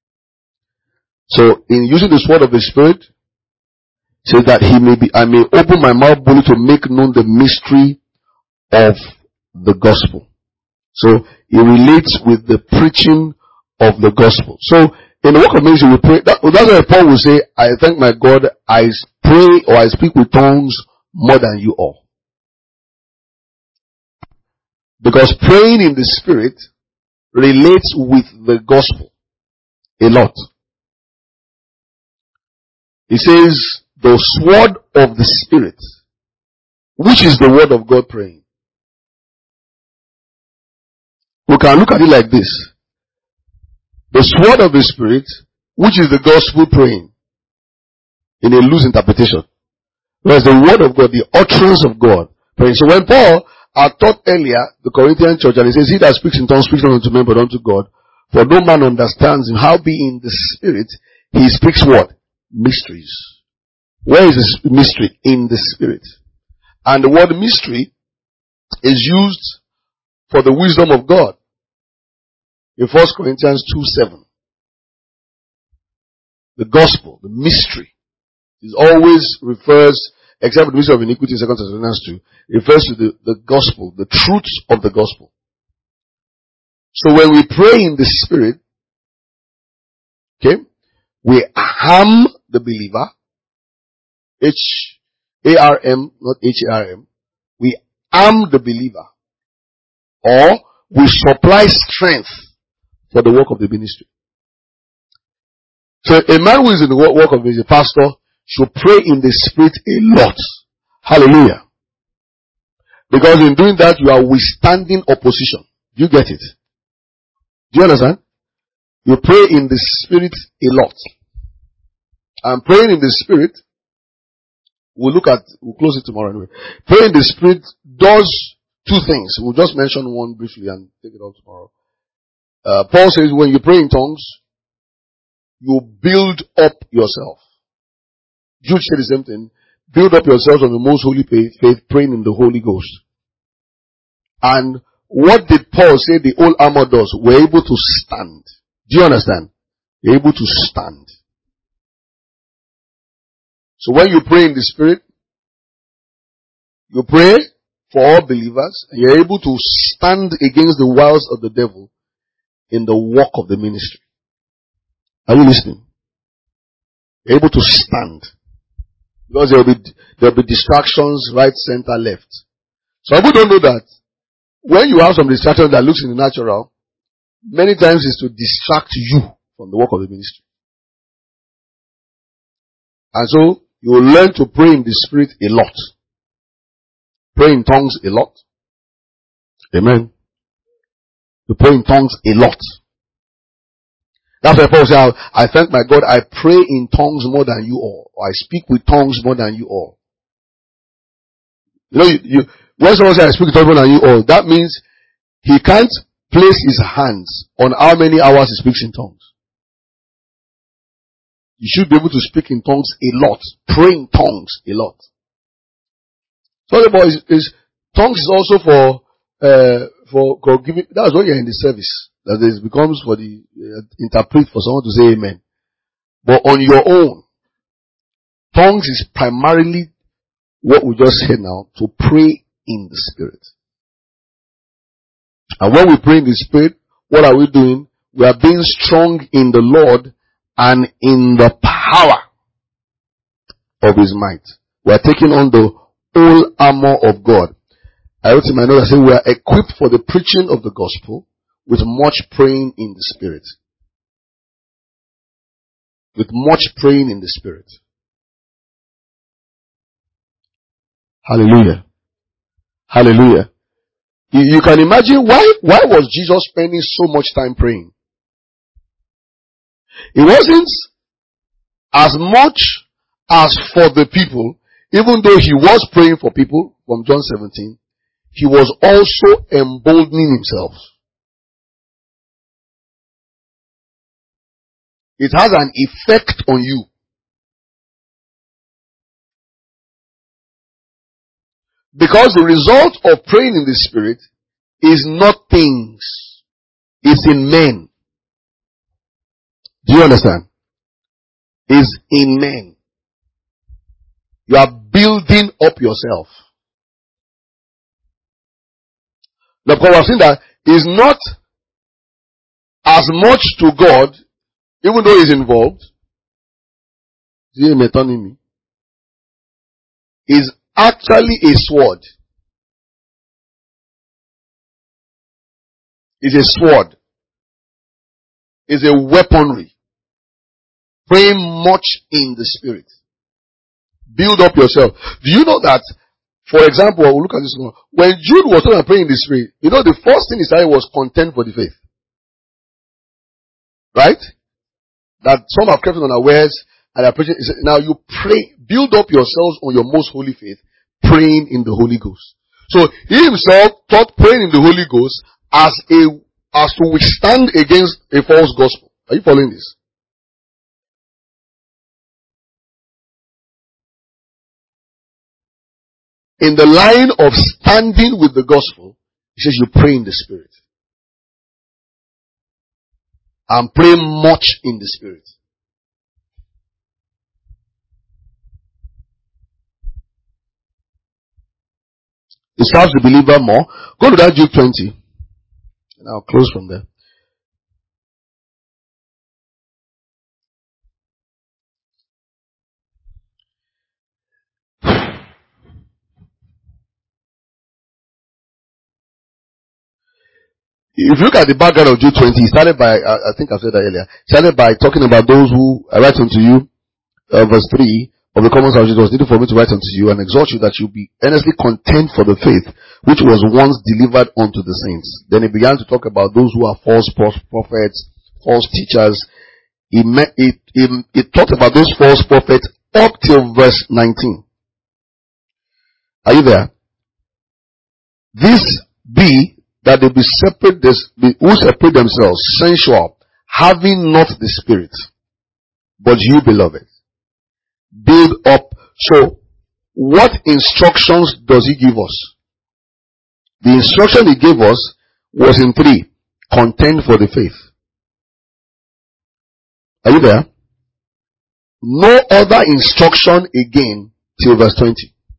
So in using the sword of the Spirit, says that I may open my mouth boldly to make known the mystery of the gospel. So it relates with the preaching of the gospel. So in the work of ministry we pray. That's why Paul will say, I thank my God, I pray or I speak with tongues more than you all. Because praying in the Spirit relates with the gospel a lot. He says, the sword of the Spirit, which is the word of God praying. We can look at it like this. The sword of the Spirit, which is the gospel praying, in a loose interpretation. Whereas the word of God, the utterance of God praying. So when Paul had taught earlier the Corinthian church, and he says, he that speaks in tongues speaks not unto men but unto God, for no man understands him. How be in the Spirit, he speaks what? Mysteries. Where is this mystery? In the Spirit. And the word mystery is used for the wisdom of God. In 1 Corinthians 2:7. The gospel, the mystery, is always refers, except the mystery of iniquity in 2 Thessalonians 2, refers to the gospel, the truths of the gospel. So when we pray in the Spirit, okay, we arm the believer, H-A-R-M, not H-A-R-M. We arm the believer, or we supply strength for the work of the ministry. So a man who is in the work of ministry, pastor, should pray in the Spirit a lot. Hallelujah. Because in doing that, you are withstanding opposition. Do you get it? Do you understand? You pray in the Spirit a lot. And praying in the Spirit, we'll close it tomorrow anyway. Praying in the Spirit does two things. We'll just mention one briefly and take it up tomorrow. Paul says when you pray in tongues, you build up yourself. Jude said the same thing. Build up yourselves on the most holy faith, praying in the Holy Ghost. And what did Paul say the old armor does? We're able to stand. Do you understand? You're able to stand. So when you pray in the Spirit, you pray for all believers, and you're able to stand against the wiles of the devil in the work of the ministry. Are you listening? You're able to stand. Because there'll be distractions right, center, left. Some people don't know that. When you have some distraction that looks in the natural, many times it's to distract you from the work of the ministry. And so, you will learn to pray in the Spirit a lot. Pray in tongues a lot. Amen. You pray in tongues a lot. That's why Paul said, I thank my God, I pray in tongues more than you all. Or I speak with tongues more than you all. You know, when someone says I speak with tongues more than you all, that means he can't place his hands on how many hours he speaks in tongues. You should be able to speak in tongues a lot. Pray in tongues a lot. So the boy tongues is also for giving. That's when you're in the service. That it becomes for the interpret for someone to say amen. But on your own, tongues is primarily what we just said now, to pray in the Spirit. And when we pray in the Spirit, what are we doing? We are being strong in the Lord and in the power of His might. We are taking on the whole armor of God. I wrote in my notes, I said we are equipped for the preaching of the gospel with much praying in the Spirit. With much praying in the Spirit. Hallelujah. Hallelujah. You can imagine why was Jesus spending so much time praying? It wasn't as much as for the people, even though he was praying for people from John 17, he was also emboldening himself. It has an effect on you. Because the result of praying in the Spirit is not things. It's in men. Do you understand? It's in men. You are building up yourself. Now, because I've seen that is not as much to God, even though he's involved. See him turning me. Is actually a sword. It's a sword. It's a weaponry. Praying much in the Spirit. Build up yourself. Do you know that, for example, we'll look at this one. When Jude was talking about praying in the Spirit, you know the first thing he said was contend for the faith. Right? That some have kept it unawares and are preaching. Now you pray, build up yourselves on your most holy faith, praying in the Holy Ghost. So he himself taught praying in the Holy Ghost as to withstand against a false gospel. Are you following this? In the line of standing with the gospel, he says you pray in the Spirit. And pray much in the Spirit. It serves the believer more. Go to that Jude 20. And I'll close from there. If you look at the background of Jude 20, he started by, I think I said that earlier, started by talking about those who I write unto you, verse 3 of the common salvation. It was needed for me to write unto you and exhort you that you be earnestly content for the faith which was once delivered unto the saints. Then he began to talk about those who are false prophets, false teachers. He talked about those false prophets up till verse 19. Are you there? This be that they be separate, who separate themselves, sensual, having not the Spirit. But you, beloved, build up. So, what instructions does he give us? The instruction he gave us was in 3. Contend for the faith. Are you there? No other instruction again till verse 20.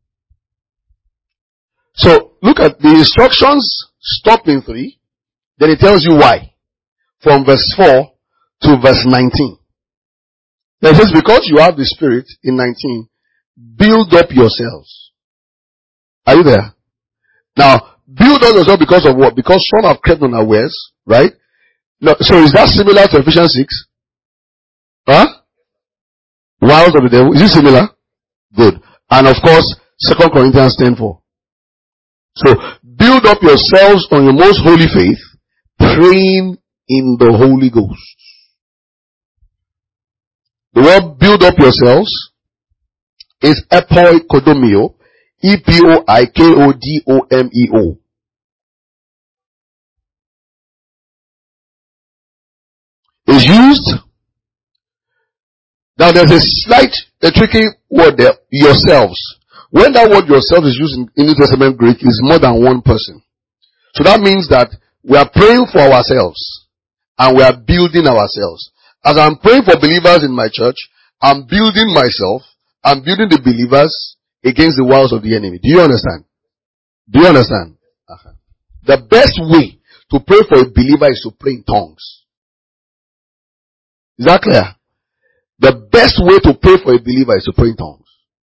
So, look at the instructions stop in 3. Then it tells you why. From verse 4 to verse 19. Then it says, because you have the Spirit, in 19, build up yourselves. Are you there? Now, build up yourself because of what? Because some have crept unawares, right? No, so is that similar to Ephesians 6? Huh? Wiles of the devil. Is it similar? Good. And of course, 2 Corinthians 10:4. So, build up yourselves on your most holy faith, praying in the Holy Ghost. The word build up yourselves is epoikodomio, E-P-O-I-K-O-D-O-M-E-O. Is used. Now there's a tricky word there, yourselves. When that word yourself is used in New Testament Greek, is more than one person. So that means that we are praying for ourselves and we are building ourselves. As I'm praying for believers in my church, I'm building myself, I'm building the believers against the wiles of the enemy. Do you understand? Do you understand? Uh-huh. The best way to pray for a believer is to pray in tongues. Is that clear? The best way to pray for a believer is to pray in tongues.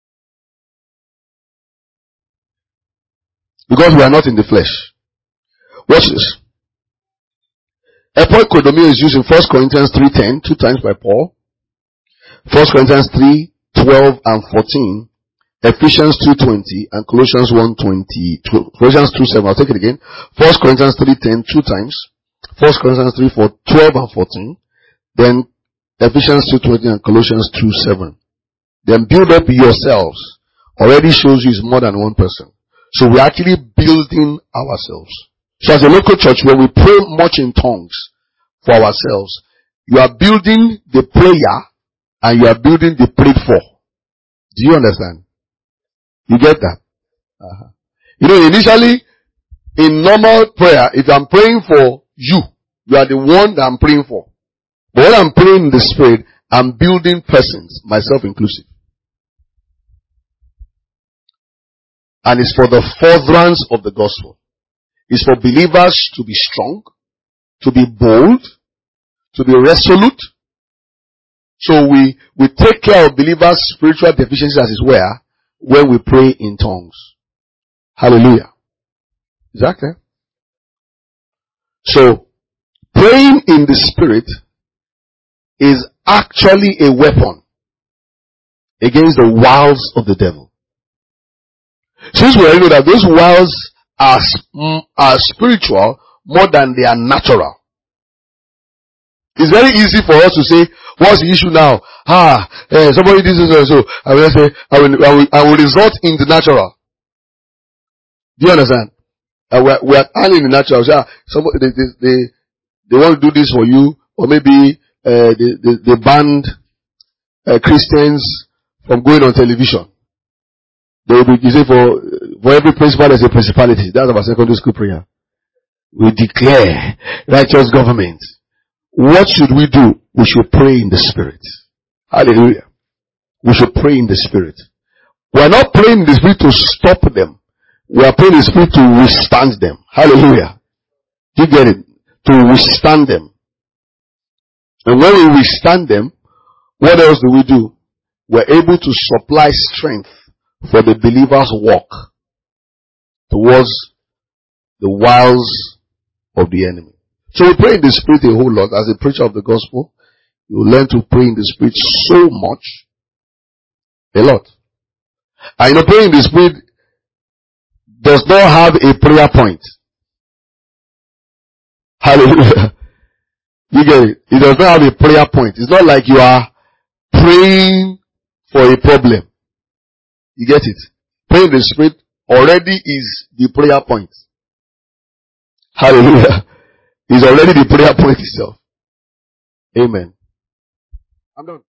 Because we are not in the flesh. Watch this. Epoikodomia is used in 1 Corinthians 3:10, 2 times by Paul. 1 Corinthians 3:12 and 14. Ephesians 2:20 and Colossians 1:20. Colossians 2:7. I'll take it again. 1 Corinthians 3:10, 2 times. 1 Corinthians 3:12 and 14. Then Ephesians 2:20 and Colossians 2:7. Then build up yourselves. Already shows you is more than one person. So we're actually building ourselves. So as a local church, when we pray much in tongues for ourselves, you are building the prayer and you are building the prayed for. Do you understand? You get that? Uh-huh. You know, initially, in normal prayer, if I'm praying for you, you are the one that I'm praying for. But when I'm praying in the Spirit, I'm building persons, myself inclusive. And it's for the furtherance of the gospel. It's for believers to be strong, to be bold, to be resolute. So we take care of believers' spiritual deficiencies as it were when we pray in tongues. Hallelujah. Is that clear? So, praying in the Spirit is actually a weapon against the wiles of the devil. Since we already know that those wiles are spiritual more than they are natural. It's very easy for us to say, what's the issue now? Somebody did so. I will say, I will resort in the natural. Do you understand? We are handling the natural. So, somebody, they want to do this for you, or maybe, they banned, Christians from going on television. They will be, you say, for every principal there's a principality. That's our secondary school prayer. We declare righteous government. What should we do? We should pray in the Spirit. Hallelujah. We should pray in the Spirit. We are not praying in the Spirit to stop them. We are praying in the Spirit to withstand them. Hallelujah. You get it? To withstand them. And when we withstand them, what else do we do? We're able to supply strength for the believer's walk towards the wiles of the enemy. So we pray in the Spirit a whole lot. As a preacher of the gospel, you learn to pray in the Spirit so much. A lot. And you know, praying in the Spirit does not have a prayer point. Hallelujah. You get it? It does not have a prayer point. It's not like you are praying for a problem. You get it? Praying in the Spirit already is the prayer point. Hallelujah. It's already the prayer point itself. Amen. I'm done.